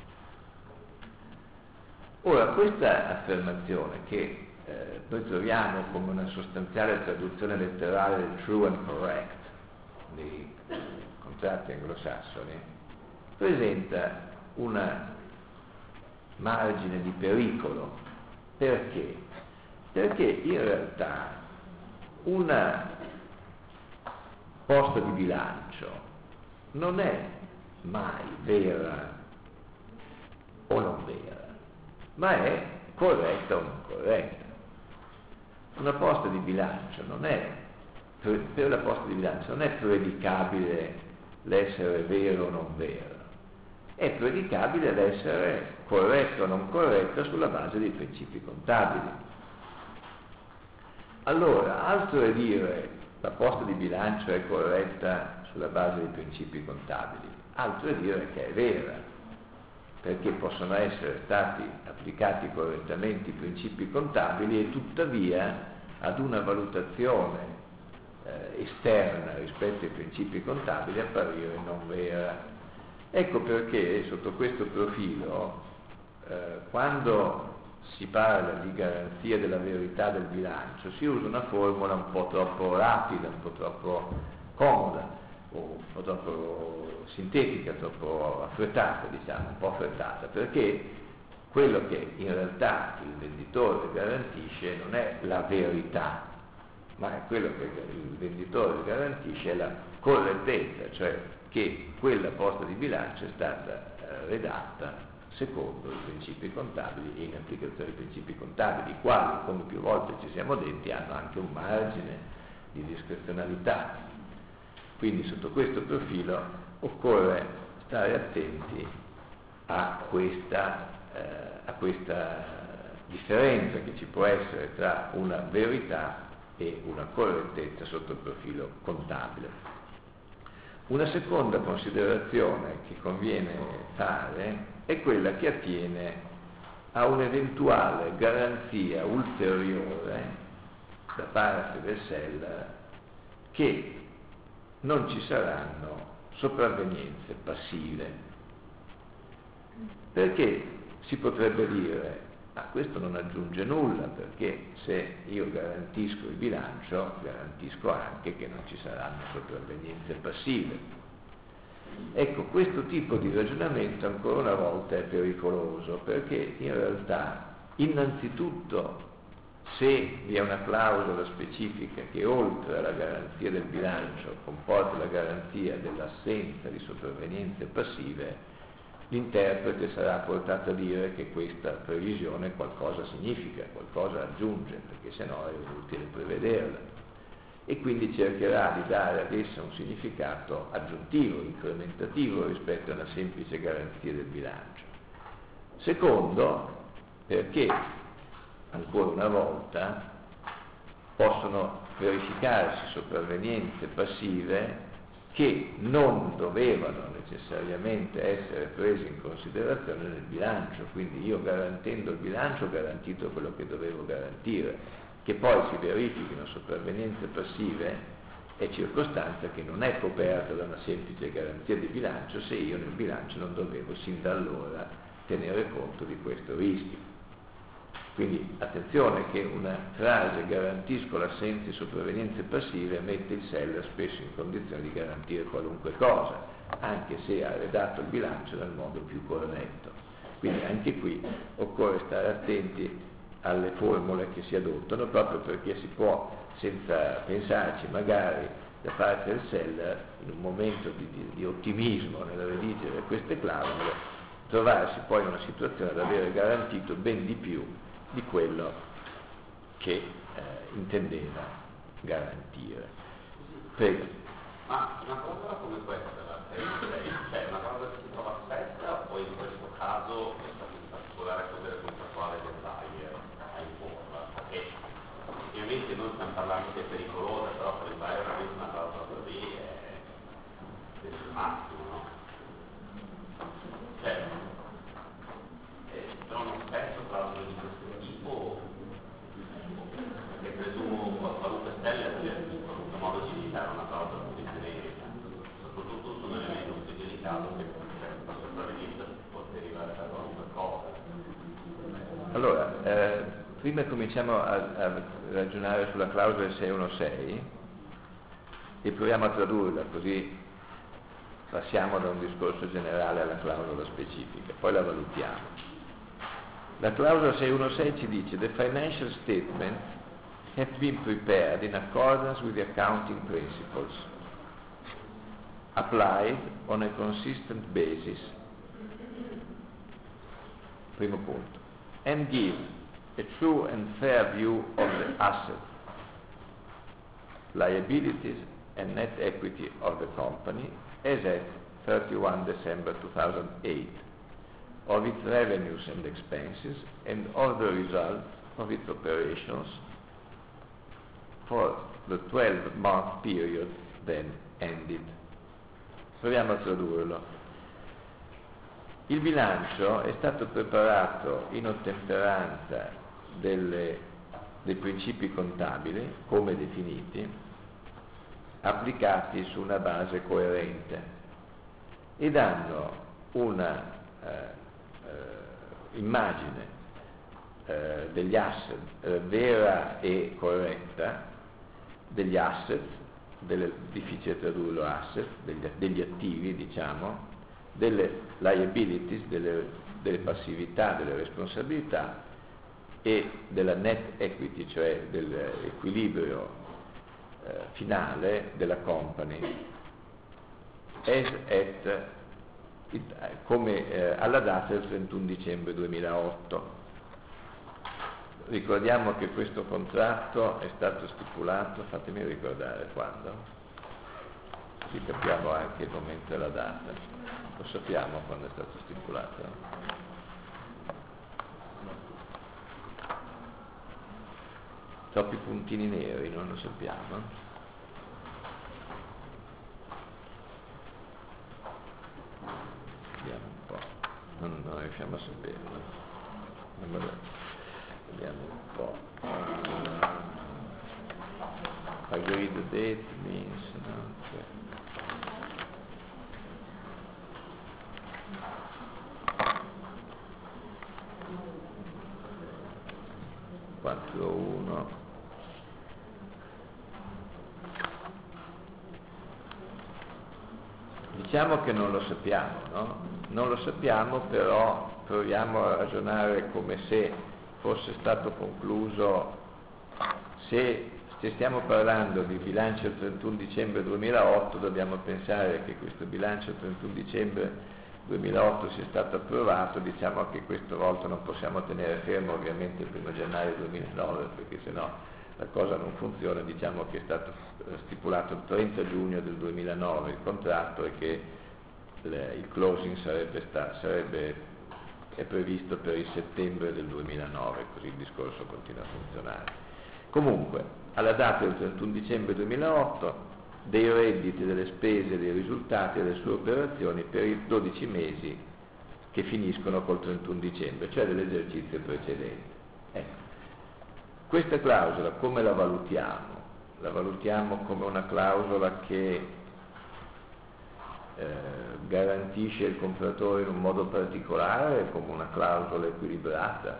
Ora, questa affermazione, che eh, noi troviamo come una sostanziale traduzione letterale del true and correct dei contratti anglosassoni, presenta una margine di pericolo. Perché? Perché in realtà una posta di bilancio non è mai vera o non vera, ma è corretta o non corretta. Una posta di bilancio non è, per la posta di bilancio non è predicabile l'essere vero o non vero, è predicabile l'essere corretto o non corretto sulla base dei principi contabili. Allora, altro è dire la posta di bilancio è corretta sulla base dei principi contabili, altro è dire che è vera, perché possono essere stati applicati correttamente i principi contabili e tuttavia ad una valutazione eh, esterna rispetto ai principi contabili apparire non vera. Ecco perché sotto questo profilo, eh, quando si parla di garanzia della verità del bilancio, si usa una formula un po' troppo rapida, un po' troppo comoda, o un po' troppo sintetica, troppo affrettata, diciamo, un po' affrettata, perché quello che in realtà il venditore garantisce non è la verità, ma è quello che il venditore garantisce è la correttezza, cioè che quella posta di bilancio è stata eh, redatta secondo i principi contabili e in applicazione ai principi contabili, i quali, come più volte ci siamo detti, hanno anche un margine di discrezionalità. Quindi sotto questo profilo occorre stare attenti a questa, eh, a questa differenza che ci può essere tra una verità e una correttezza sotto il profilo contabile. Una seconda considerazione che conviene fare è quella che attiene a un'eventuale garanzia ulteriore da parte del seller che non ci saranno sopravvenienze passive, perché si potrebbe dire ah, questo non aggiunge nulla, perché se io garantisco il bilancio garantisco anche che non ci saranno sopravvenienze passive. Ecco, questo tipo di ragionamento ancora una volta è pericoloso, perché in realtà innanzitutto se vi è una clausola specifica che oltre alla garanzia del bilancio comporta la garanzia dell'assenza di sopravvenienze passive, l'interprete sarà portato a dire che questa previsione qualcosa significa, qualcosa aggiunge, perché sennò è inutile prevederla, e quindi cercherà di dare ad essa un significato aggiuntivo, incrementativo rispetto a una semplice garanzia del bilancio. Secondo, perché ancora una volta possono verificarsi sopravvenienze passive che non dovevano necessariamente essere prese in considerazione nel bilancio, quindi io garantendo il bilancio ho garantito quello che dovevo garantire. Che poi si verifichino sopravvenienze passive è circostanza che non è coperta da una semplice garanzia di bilancio se io nel bilancio non dovevo sin da allora tenere conto di questo rischio. Quindi attenzione che una frase garantisco l'assenza di sopravvenienze passive mette il seller spesso in condizione di garantire qualunque cosa, anche se ha redatto il bilancio nel modo più corretto. Quindi anche qui occorre stare attenti alle formule che si adottano, proprio perché si può, senza pensarci, magari da parte del seller, in un momento di, di, di ottimismo nel redigere queste clausole, trovarsi poi in una situazione ad avere garantito ben di più di quello che eh, intendeva garantire. Prego. Ma una cosa come questa, cioè una cosa che si trova spessa o in questo caso questa particolare cosa contrattuale dettaglia a imporla? Perché ovviamente noi stiamo parlando che è pericolosa, però per fare una cosa così è del massimo, no? Cioè, eh, si trovano spesso clausole di questo tipo, perché presumo qualunque stella sia in qualunque modo di evitare una clausola così generica, soprattutto su un elemento così delicato che la sopravvivenza può derivare da qualunque cosa. Allora, eh, prima cominciamo a, a ragionare sulla clausola sei uno sei e proviamo a tradurla, così passiamo da un discorso generale alla clausola specifica, poi la valutiamo. La clausola sei uno sei ci dice: the financial statements have been prepared in accordance with the accounting principles, applied on a consistent basis, primo punto, and give a true and fair view of the assets, liabilities and net equity of the company as at thirty-first December two thousand eight, of its revenues and expenses, and of the results of its operations for the twelve month period then ended. Proviamo a tradurlo. Il bilancio è stato preparato in ottemperanza delle, dei principi contabili, come definiti, applicati su una base coerente e danno una eh, eh, immagine eh, degli asset eh, vera e corretta degli asset, delle, difficile tradurlo asset, degli, degli attivi diciamo, delle liabilities, delle, delle passività, delle responsabilità e della net equity, cioè dell'equilibrio eh, finale della company as at, come eh, alla data del trentuno dicembre duemilaotto. Ricordiamo che questo contratto è stato stipulato, fatemi ricordare quando, così capiamo anche il momento e la data. Lo sappiamo quando è stato stipulato? Troppi puntini neri, non lo sappiamo. Vediamo un po', non, non riusciamo a saperlo. Vediamo un po'. Agreed date means no? Cioè. quattro uno Diciamo che non lo sappiamo, no? Non lo sappiamo, però proviamo a ragionare come se fosse stato concluso, se, se stiamo parlando di bilancio il trentuno dicembre duemilaotto, dobbiamo pensare che questo bilancio il trentuno dicembre duemilaotto sia stato approvato, diciamo che questa volta non possiamo tenere fermo ovviamente il primo gennaio duemilanove, perché sennò la cosa non funziona, diciamo che è stato stipulato il trenta giugno del duemilanove il contratto e che le, il closing sarebbe, sta, sarebbe è previsto per il settembre del duemilanove, così il discorso continua a funzionare. Comunque, alla data del trentuno dicembre duemilaotto, dei redditi, delle spese, dei risultati e delle sue operazioni per i dodici mesi che finiscono col trentuno dicembre, cioè dell'esercizio precedente. Ecco. Questa clausola come la valutiamo? La valutiamo come una clausola che eh, garantisce il compratore in un modo particolare, come una clausola equilibrata?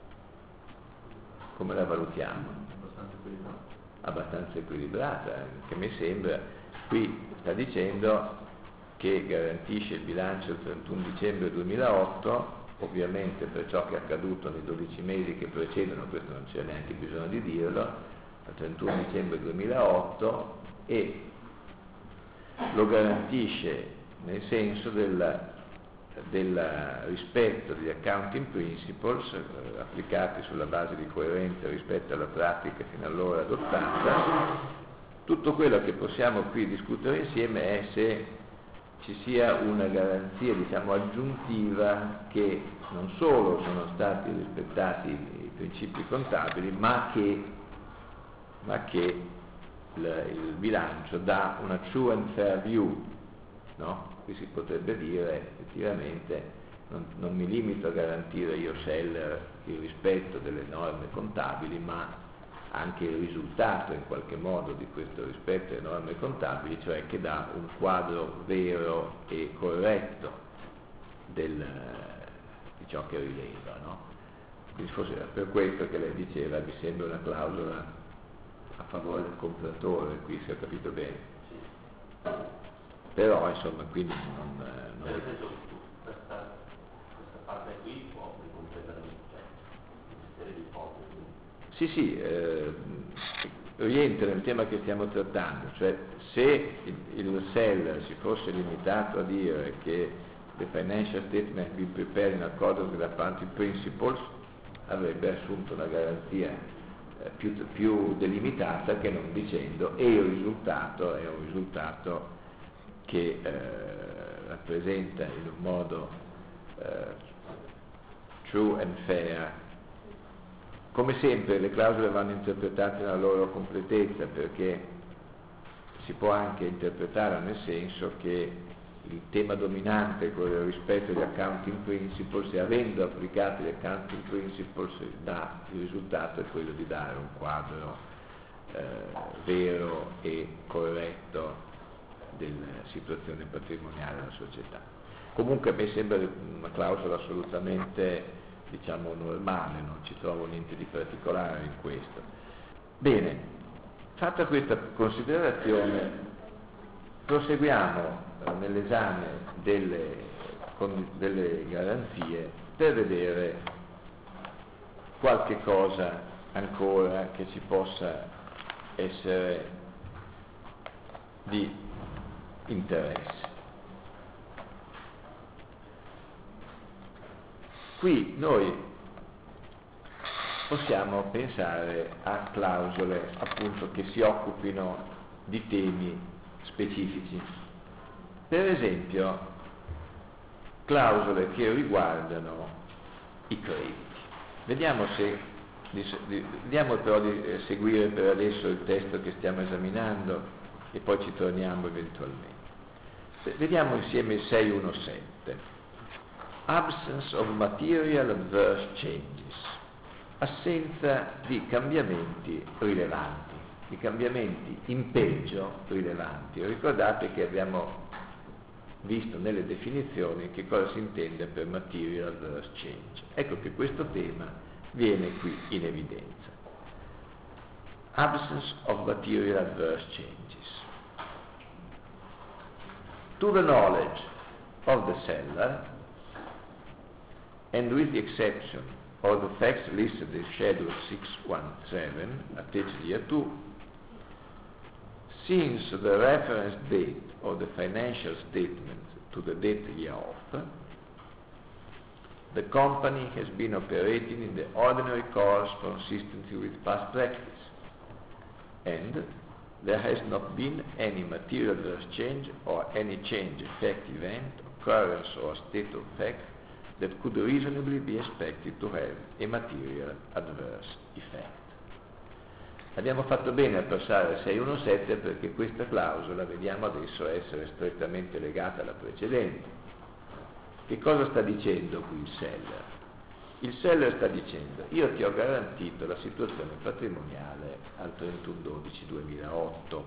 Come la valutiamo? Abbastanza equilibrata. Abbastanza equilibrata, che mi sembra, qui sta dicendo che garantisce il bilancio il trentuno dicembre duemilaotto, ovviamente per ciò che è accaduto nei dodici mesi che precedono, questo non c'è neanche bisogno di dirlo, al trentuno dicembre duemilaotto, e lo garantisce nel senso del, del rispetto degli accounting principles eh, applicati sulla base di coerenza rispetto alla pratica fino allora adottata. Tutto quello che possiamo qui discutere insieme è se ci sia una garanzia, diciamo, aggiuntiva che non solo sono stati rispettati i principi contabili, ma che, ma che il, il bilancio dà una true and fair view, no? Qui si potrebbe dire effettivamente non, non mi limito a garantire io seller il rispetto delle norme contabili, ma anche il risultato in qualche modo di questo rispetto delle norme contabili, cioè che dà un quadro vero e corretto del, di ciò che rileva, no? Quindi forse era per questo che lei diceva mi sembra una clausola a favore del compratore, qui si è capito bene. Però insomma quindi non, non... Nel senso, questa, questa parte qui può ricomprendere una serie di ipotesi. Sì, sì, eh, rientra nel tema che stiamo trattando, cioè se il, il seller si fosse limitato a dire che the financial statement has been prepared in accordance with accounting principles, avrebbe assunto una garanzia eh, più, più delimitata che non dicendo e il risultato è un risultato che eh, rappresenta in un modo eh, true and fair. Come sempre le clausole vanno interpretate nella loro completezza, perché si può anche interpretare nel senso che il tema dominante è quello del rispetto degli accounting principles e avendo applicato gli accounting principles dà, il risultato è quello di dare un quadro eh, vero e corretto della situazione patrimoniale della società. Comunque a me sembra una clausola assolutamente, diciamo, normale, non ci trovo niente di particolare in questo. Bene, fatta questa considerazione, proseguiamo eh, nell'esame delle, con, delle garanzie per vedere qualche cosa ancora che ci possa essere di interesse. Qui noi possiamo pensare a clausole appunto che si occupino di temi specifici. Per esempio, clausole che riguardano i crediti. Vediamo se di, di, vediamo però di eh, seguire per adesso il testo che stiamo esaminando e poi ci torniamo eventualmente. Vediamo insieme il sei uno sette. Absence of material adverse changes. Assenza di cambiamenti rilevanti, di cambiamenti in peggio rilevanti. Ricordate che abbiamo visto nelle definizioni che cosa si intende per material adverse change. Ecco che questo tema viene qui in evidenza. Absence of material adverse changes. To the knowledge of the seller, and with the exception of the facts listed in Schedule six one seven, attached here two, since the reference date of the financial statement to the date hereof, the company has been operating in the ordinary course consistently with past practice, and there has not been any material adverse change or any change, effect, event, occurrence or state of fact that could reasonably be expected to have a material adverse effect. Abbiamo fatto bene a passare al sei uno sette perché questa clausola vediamo adesso essere strettamente legata alla precedente. Che cosa sta dicendo qui il seller? Il seller sta dicendo: io ti ho garantito la situazione patrimoniale al trentuno dodici duemilaotto.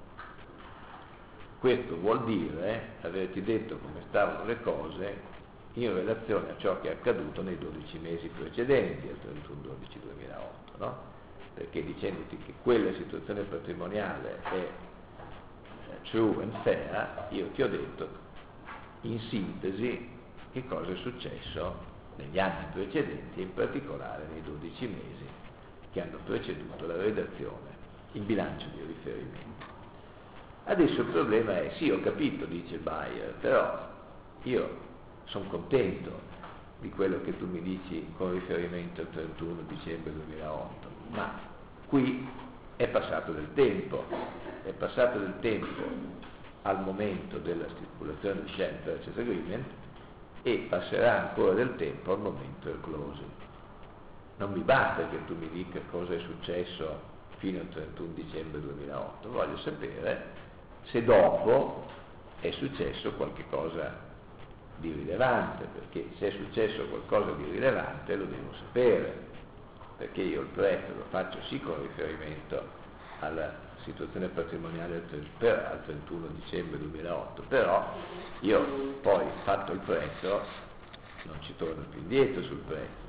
Questo vuol dire averti detto come stavano le cose in relazione a ciò che è accaduto nei dodici mesi precedenti al trentuno dodici duemilaotto, no? Perché dicendoti che quella situazione patrimoniale è true and fair, io ti ho detto in sintesi che cosa è successo negli anni precedenti, in particolare nei dodici mesi che hanno preceduto la redazione, il bilancio di riferimento. Adesso il problema è: sì, ho capito, dice il buyer, però io sono contento di quello che tu mi dici con riferimento al trentuno dicembre duemilaotto, ma qui è passato del tempo, è passato del tempo al momento della stipulazione del Share Purchase Agreement e passerà ancora del tempo al momento del closing. Non mi basta che tu mi dica cosa è successo fino al trentuno dicembre duemilaotto, voglio sapere se dopo è successo qualche cosa di rilevante, perché se è successo qualcosa di rilevante lo devo sapere, perché io il prezzo lo faccio sì con riferimento alla situazione patrimoniale al trentuno dicembre duemilaotto, però io poi fatto il prezzo non ci torno più indietro sul prezzo.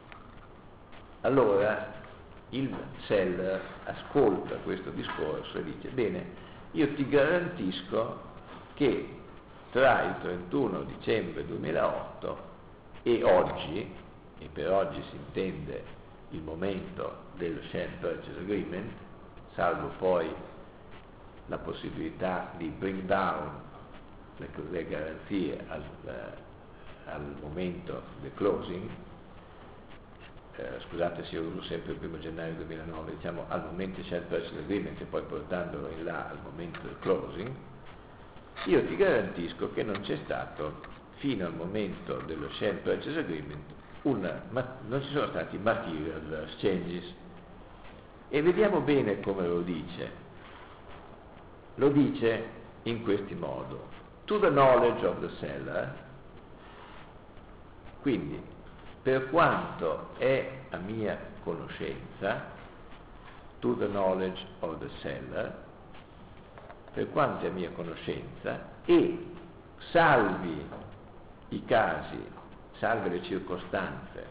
Allora il seller ascolta questo discorso e dice: bene, io ti garantisco che tra il trentuno dicembre duemilaotto e oggi, e per oggi si intende il momento dello Share Purchase Agreement, salvo poi la possibilità di bring down le, le garanzie al, eh, al momento del closing, eh, scusate se io uso sempre il primo gennaio duemilanove, diciamo al momento del Share Purchase Agreement e poi portandolo in là al momento del closing, io ti garantisco che non c'è stato fino al momento dello Share Purchase Agreement una, ma, non ci sono stati material adverse changes. E vediamo bene come lo dice. Lo dice in questo modo: to the knowledge of the seller, quindi per quanto è a mia conoscenza, to the knowledge of the seller, per quanto è mia conoscenza, e salvi i casi, salvi le circostanze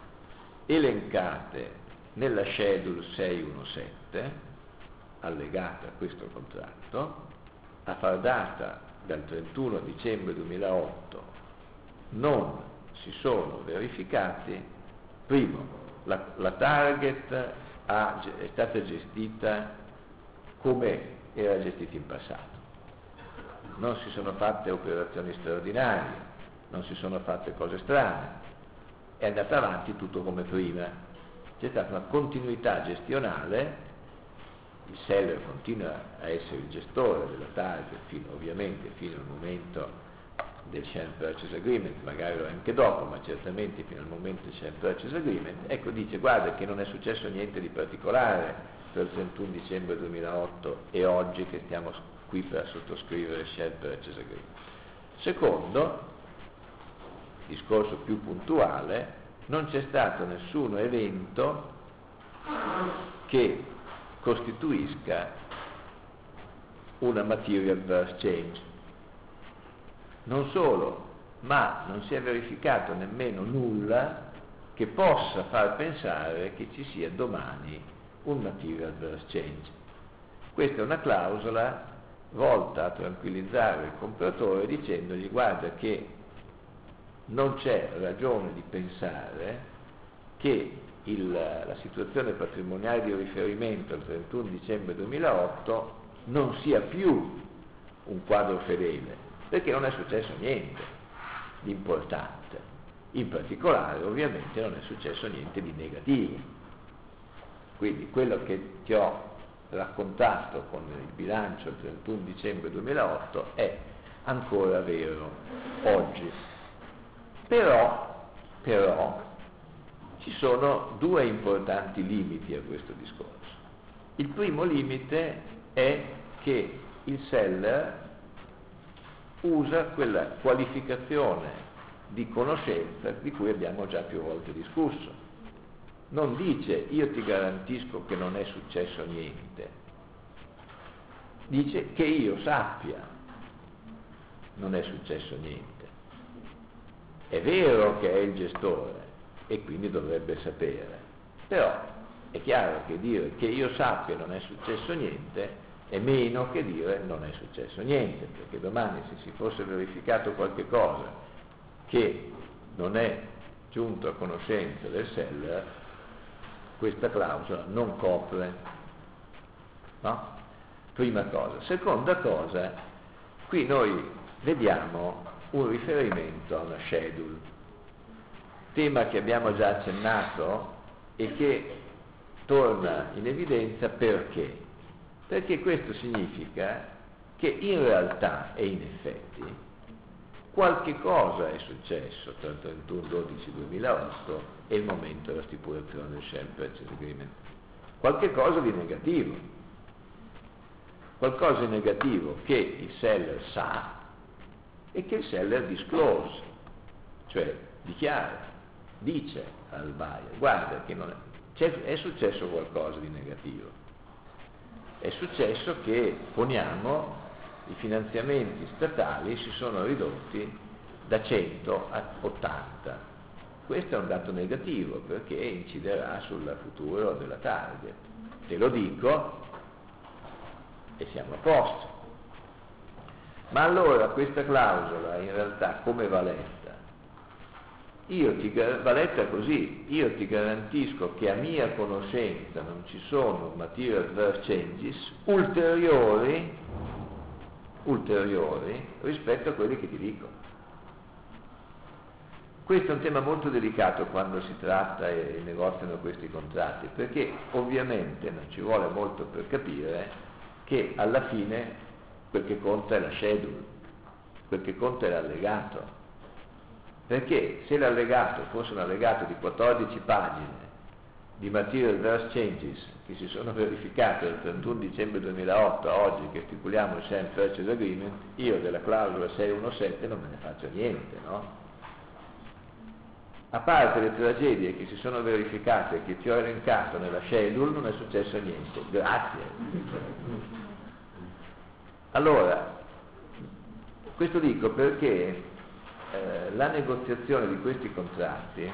elencate nella schedule seicentodiciassette, allegata a questo contratto, a far data dal trentuno dicembre duemilaotto, non si sono verificati. Primo, la, la target ha, è stata gestita come era gestita in passato, non si sono fatte operazioni straordinarie, non si sono fatte cose strane, è andata avanti tutto come prima, c'è stata una continuità gestionale, il seller continua a essere il gestore della target fino, ovviamente fino al momento del share purchase agreement, magari anche dopo, ma certamente fino al momento del share purchase agreement. Ecco, dice: guarda che non è successo niente di particolare per il trentuno dicembre duemilaotto e oggi che stiamo qui per sottoscrivere il share purchase agreement. Secondo, discorso più puntuale, non c'è stato nessun evento che costituisca una material adverse change. Non solo, ma non si è verificato nemmeno nulla che possa far pensare che ci sia domani un material adverse change. Questa è una clausola volta a tranquillizzare il compratore dicendogli: guarda che non c'è ragione di pensare che il, la situazione patrimoniale di riferimento al trentuno dicembre duemilaotto non sia più un quadro fedele, perché non è successo niente di importante. In particolare, ovviamente, non è successo niente di negativo. Quindi quello che ti ho raccontato con il bilancio del trentuno dicembre duemilaotto è ancora vero oggi. Però, però, ci sono due importanti limiti a questo discorso. Il primo limite è che il seller usa quella qualificazione di conoscenza di cui abbiamo già più volte discusso. Non dice: io ti garantisco che non è successo niente, dice che io sappia non è successo niente. È vero che è il gestore e quindi dovrebbe sapere, però è chiaro che dire che io sappia non è successo niente è meno che dire non è successo niente, perché domani, se si fosse verificato qualche cosa che non è giunto a conoscenza del seller, questa clausola non copre, no? Prima cosa. Seconda cosa, qui noi vediamo un riferimento a una schedule, tema che abbiamo già accennato e che torna in evidenza perché? Perché questo significa che in realtà e in effetti qualche cosa è successo tra il trentuno dodici duemilaotto e il momento della stipulazione del share purchase agreement. Qualche cosa di negativo, qualcosa di negativo che il seller sa e che il seller disclose, cioè dichiara, dice al buyer: guarda che non è, c'è, è successo qualcosa di negativo. È successo che, poniamo, i finanziamenti statali si sono ridotti da cento a ottanta. Questo è un dato negativo perché inciderà sul futuro della target. Te lo dico e siamo a posto. Ma allora questa clausola in realtà come va letta? Io ti, va letta così: io ti garantisco che a mia conoscenza non ci sono material adverse changes ulteriori, ulteriori rispetto a quelli che ti dico. Questo è un tema molto delicato quando si tratta e negoziano questi contratti, perché ovviamente non ci vuole molto per capire che alla fine quel che conta è la schedule, quel che conta è l'allegato. Perché se l'allegato fosse un allegato di quattordici pagine di material adverse changes che si sono verificate dal trentuno dicembre duemilaotto a oggi che stipuliamo il share purchase agreement, io della clausola seicentodiciassette non me ne faccio niente, no? a parte le tragedie che si sono verificate e che ti ho elencato nella schedule, non è successo niente. Grazie. Allora, questo dico perché eh, la negoziazione di questi contratti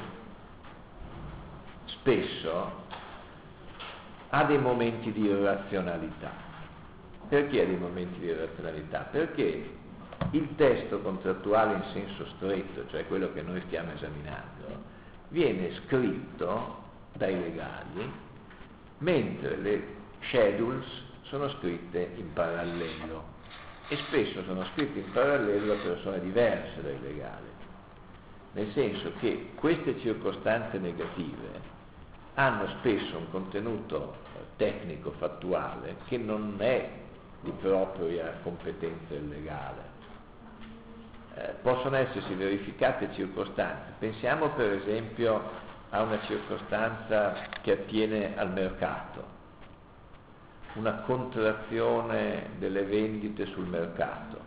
spesso ha dei momenti di irrazionalità. Perché ha dei momenti di irrazionalità? Perché il testo contrattuale in senso stretto, cioè quello che noi stiamo esaminando, viene scritto dai legali, mentre le schedules sono scritte in parallelo e spesso sono scritte in parallelo da persone diverse dai legali, nel senso che queste circostanze negative hanno spesso un contenuto tecnico, fattuale, che non è di propria competenza del legale. Eh, possono essersi verificate circostanze. Pensiamo per esempio a una circostanza che attiene al mercato, una contrazione delle vendite sul mercato.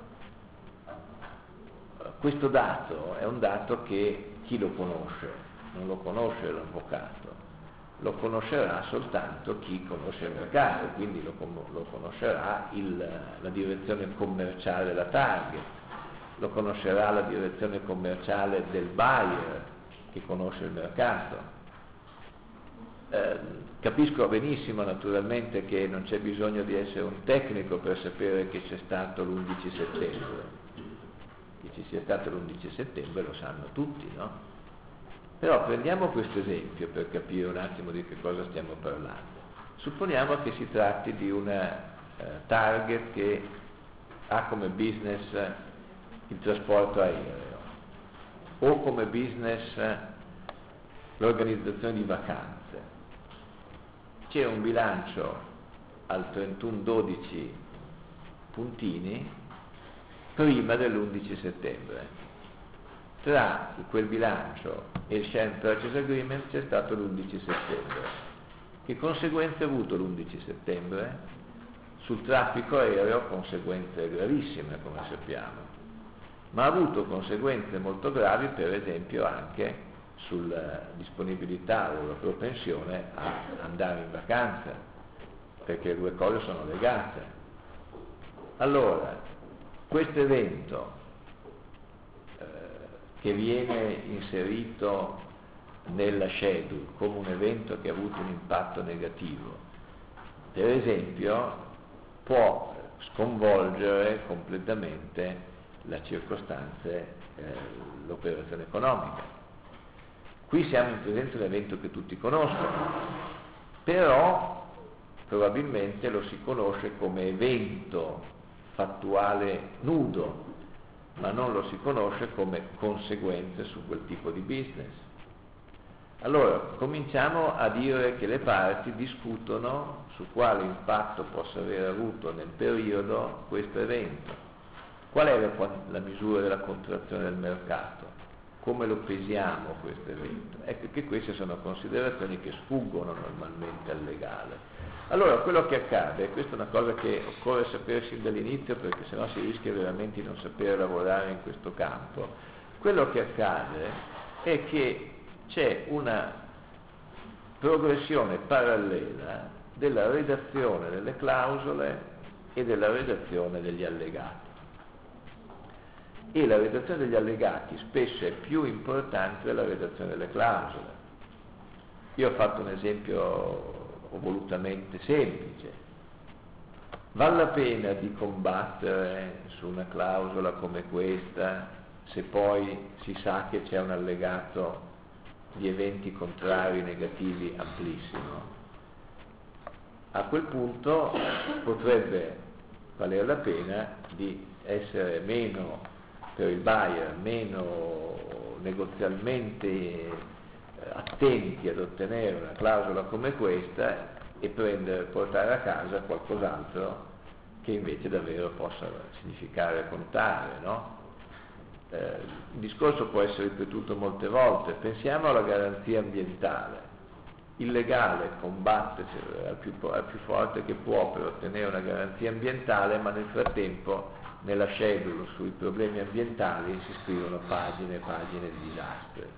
Eh, questo dato è un dato che chi lo conosce? Non lo conosce l'avvocato, lo conoscerà soltanto chi conosce il mercato, quindi lo, lo conoscerà il, la direzione commerciale della Target, lo conoscerà la direzione commerciale del buyer che conosce il mercato. Eh, capisco benissimo naturalmente che non c'è bisogno di essere un tecnico per sapere che c'è stato l'undici settembre. Che ci sia stato l'undici settembre lo sanno tutti, no? Però prendiamo questo esempio per capire un attimo di che cosa stiamo parlando. Supponiamo che si tratti di una eh, target che ha come business il trasporto aereo o come business l'organizzazione di vacanze. C'è un bilancio al trentuno dodici puntini prima dell'undici settembre. Tra quel bilancio e il Share Purchase Agreement c'è stato l'undici settembre. Che conseguenze ha avuto l'undici settembre? Sul traffico aereo conseguenze gravissime, come sappiamo, ma ha avuto conseguenze molto gravi per esempio anche sulla disponibilità o la propensione a andare in vacanza, perché le due cose sono legate. Allora, questo evento eh, che viene inserito nella schedule come un evento che ha avuto un impatto negativo, per esempio, può sconvolgere completamente le circostanze, eh, l'operazione economica. Qui siamo in presenza di un evento che tutti conoscono, però probabilmente lo si conosce come evento fattuale nudo, ma non lo si conosce come conseguenze su quel tipo di business. Allora, cominciamo a dire che le parti discutono su quale impatto possa aver avuto nel periodo questo evento. Qual è la, la misura della contrazione del mercato? Come lo pesiamo questo evento? Ecco che queste sono considerazioni che sfuggono normalmente al legale. Allora, quello che accade, e questa è una cosa che occorre sapere sin dall'inizio perché sennò si rischia veramente di non sapere lavorare in questo campo, quello che accade è che c'è una progressione parallela della redazione delle clausole e della redazione degli allegati. E la redazione degli allegati spesso è più importante della redazione delle clausole. Io ho fatto un esempio volutamente semplice. Vale la pena di combattere su una clausola come questa se poi si sa che c'è un allegato di eventi contrari negativi amplissimo? A quel punto potrebbe valere la pena di essere meno per il buyer, meno negozialmente attenti ad ottenere una clausola come questa e prendere, portare a casa qualcos'altro che invece davvero possa significare contare, no? Eh, il discorso può essere ripetuto molte volte. Pensiamo alla garanzia ambientale. Il legale combatte al più, al più forte che può per ottenere una garanzia ambientale, ma nel frattempo nella schedule sui problemi ambientali si scrivono pagine e pagine di disastri.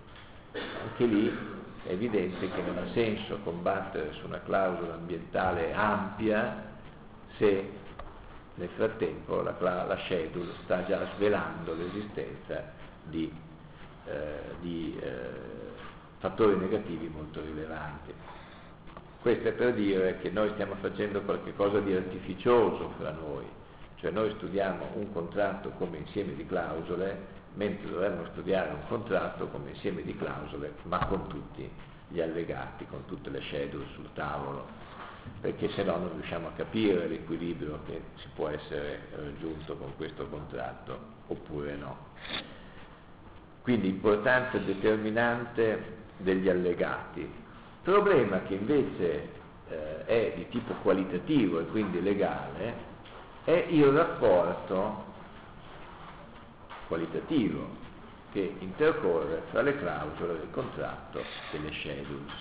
Anche lì è evidente che non ha senso combattere su una clausola ambientale ampia se nel frattempo la, la schedule sta già svelando l'esistenza di, eh, di eh, fattori negativi molto rilevanti. Questo è per dire che noi stiamo facendo qualcosa di artificioso fra noi, cioè noi studiamo un contratto come insieme di clausole, mentre dovremmo studiare un contratto come insieme di clausole, ma con tutti gli allegati, con tutte le schedule sul tavolo, perché se no non riusciamo a capire l'equilibrio che si può essere raggiunto con questo contratto, oppure no. Quindi importanza determinante degli allegati. Problema che invece eh, è di tipo qualitativo e quindi legale è il rapporto qualitativo che intercorre tra le clausole del contratto e le schedules.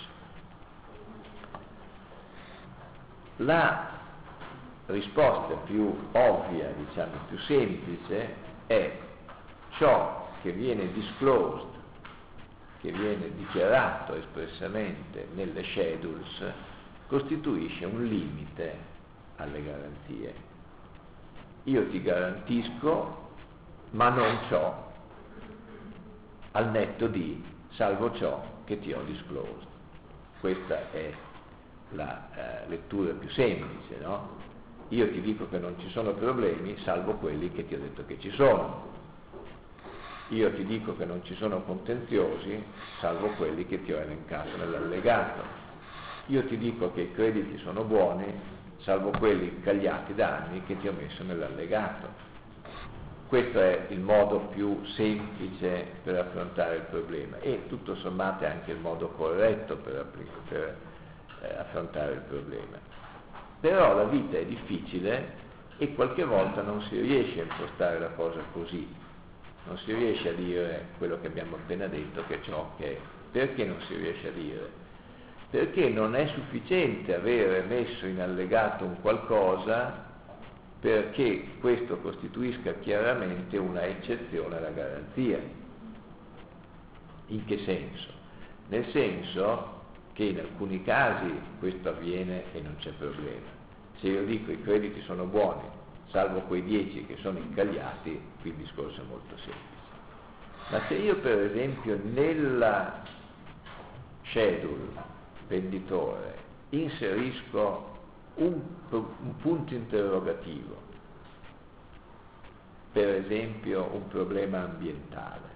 La risposta più ovvia, diciamo più semplice, è ciò che viene disclosed, che viene dichiarato espressamente nelle schedules, costituisce un limite alle garanzie. Io ti garantisco, ma non ciò, al netto di, salvo ciò che ti ho disclosed. Questa è la eh, lettura più semplice, no? Io ti dico che non ci sono problemi, salvo quelli che ti ho detto che ci sono. Io ti dico che non ci sono contenziosi, salvo quelli che ti ho elencato nell'allegato. Io ti dico che i crediti sono buoni, salvo quelli incagliati da anni che ti ho messo nell'allegato. Questo è il modo più semplice per affrontare il problema e tutto sommato è anche il modo corretto per, per eh, affrontare il problema. Però la vita è difficile e qualche volta non si riesce a impostare la cosa così. Non si riesce a dire quello che abbiamo appena detto, che è ciò che è. Perché non si riesce a dire? Perché non è sufficiente avere messo in allegato un qualcosa perché questo costituisca chiaramente una eccezione alla garanzia. In che senso? Nel senso che in alcuni casi questo avviene e non c'è problema. Se io dico i crediti sono buoni, salvo quei dieci che sono incagliati, qui il discorso è molto semplice. Ma se io per esempio nella schedule venditore inserisco un, un punto interrogativo, per esempio un problema ambientale,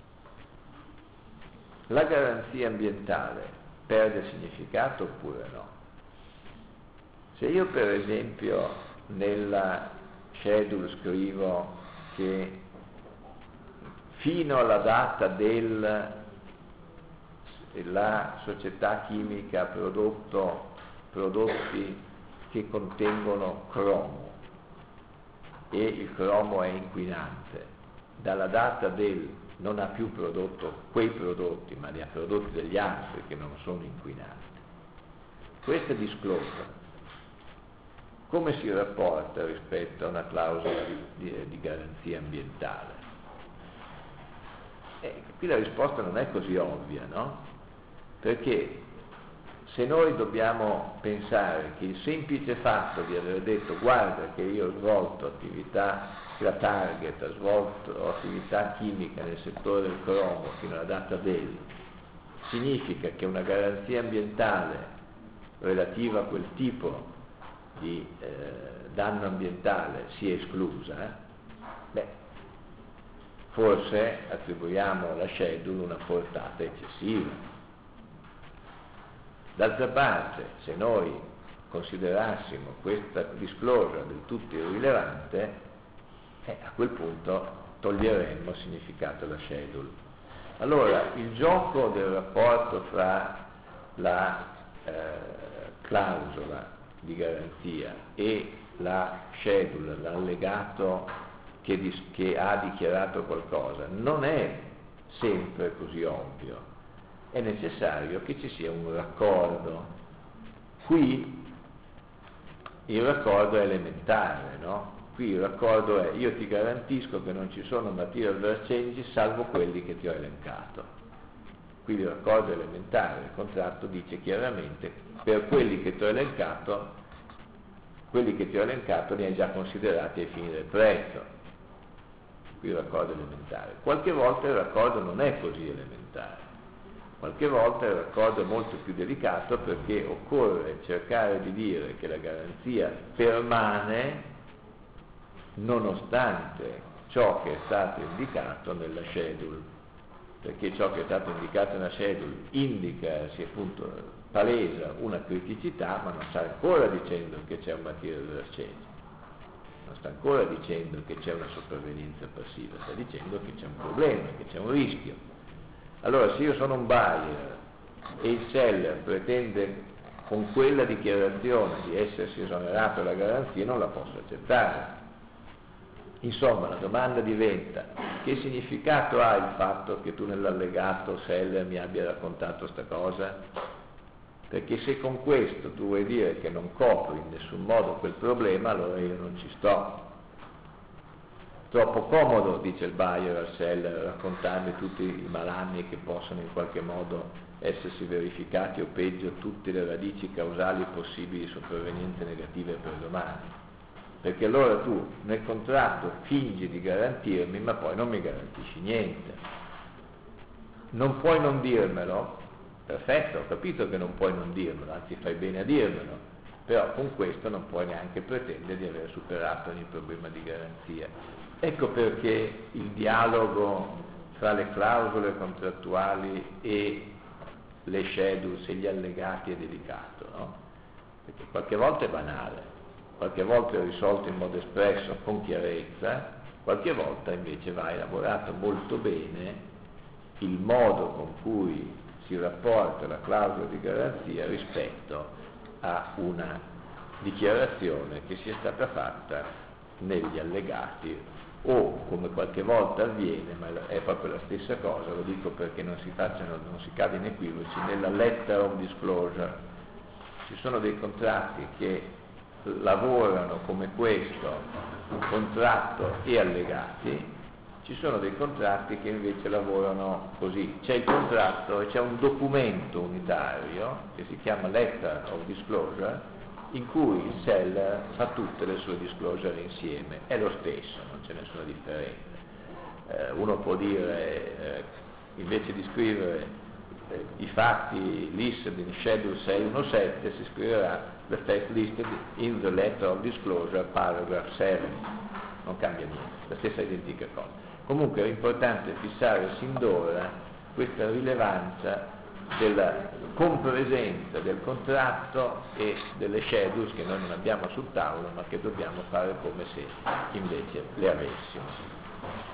la garanzia ambientale perde significato oppure no? Se io per esempio nella schedule scrivo che fino alla data del la società chimica ha prodotto prodotti che contengono cromo e il cromo è inquinante, dalla data del non ha più prodotto quei prodotti ma ne ha prodotti degli altri che non sono inquinanti, questa disclosure come si rapporta rispetto a una clausola di, di, di garanzia ambientale? E qui la risposta non è così ovvia, no? Perché se noi dobbiamo pensare che il semplice fatto di aver detto guarda che io ho svolto attività, la Target ha svolto attività chimica nel settore del cromo fino alla data del, significa che una garanzia ambientale relativa a quel tipo di eh, danno ambientale sia esclusa, eh? Beh, forse attribuiamo alla schedule una portata eccessiva. D'altra parte, se noi considerassimo questa disclosure del tutto irrilevante, eh, a quel punto toglieremmo significato alla schedule. Allora, il gioco del rapporto fra la eh, clausola di garanzia e la schedule, l'allegato che, dis- che ha dichiarato qualcosa, non è sempre così ovvio. È necessario che ci sia un raccordo. Qui il raccordo è elementare, no? Qui il raccordo è io ti garantisco che non ci sono material adverse changes salvo quelli che ti ho elencato. Qui il raccordo elementare, il contratto dice chiaramente per quelli che ti ho elencato, quelli che ti ho elencato li hai già considerati ai fini del prezzo. Qui il raccordo elementare. Qualche volta il raccordo non è così elementare, qualche volta il raccordo è molto più delicato, perché occorre cercare di dire che la garanzia permane nonostante ciò che è stato indicato nella schedule, perché ciò che è stato indicato nella schedule indica, si appunto palesa una criticità, ma non sta ancora dicendo che c'è un material exchange, non sta ancora dicendo che c'è una sopravvenienza passiva, sta dicendo che c'è un problema, che c'è un rischio. Allora, se io sono un buyer e il seller pretende con quella dichiarazione di essersi esonerato dalla garanzia, non la posso accettare. Insomma, la domanda diventa: che significato ha il fatto che tu nell'allegato seller mi abbia raccontato sta cosa? Perché se con questo tu vuoi dire che non copri in nessun modo quel problema, allora io non ci sto. Troppo comodo, dice il buyer al seller, raccontarmi tutti i malanni che possono in qualche modo essersi verificati, o peggio tutte le radici causali possibili sopravvenienze negative per domani. Perché allora tu nel contratto fingi di garantirmi, ma poi non mi garantisci niente. Non puoi non dirmelo? Perfetto, ho capito che non puoi non dirmelo, anzi fai bene a dirmelo, però con questo non puoi neanche pretendere di aver superato ogni problema di garanzia. Ecco perché il dialogo tra le clausole contrattuali e le schedules e gli allegati è delicato, no? Perché qualche volta è banale, qualche volta è risolto in modo espresso con chiarezza, qualche volta invece va elaborato molto bene il modo con cui si rapporta la clausola di garanzia rispetto a una dichiarazione che sia stata fatta negli allegati, o come qualche volta avviene, ma è proprio la stessa cosa, lo dico perché non si facciano, non si cade in equivoci, nella letter of disclosure. Ci sono dei contratti che lavorano come questo, contratto e allegati, ci sono dei contratti che invece lavorano così: c'è il contratto e c'è un documento unitario che si chiama letter of disclosure, in cui il seller fa tutte le sue disclosure insieme, è lo stesso, non c'è nessuna differenza. Eh, uno può dire, eh, invece di scrivere eh, i fatti listed in schedule sei diciassette, si scriverà the fact listed in the letter of disclosure paragraph sette, non cambia niente, la stessa identica cosa. Comunque è importante fissare sin d'ora questa rilevanza della compresenza del contratto e delle schedules che noi non abbiamo sul tavolo, ma che dobbiamo fare come se invece le avessimo.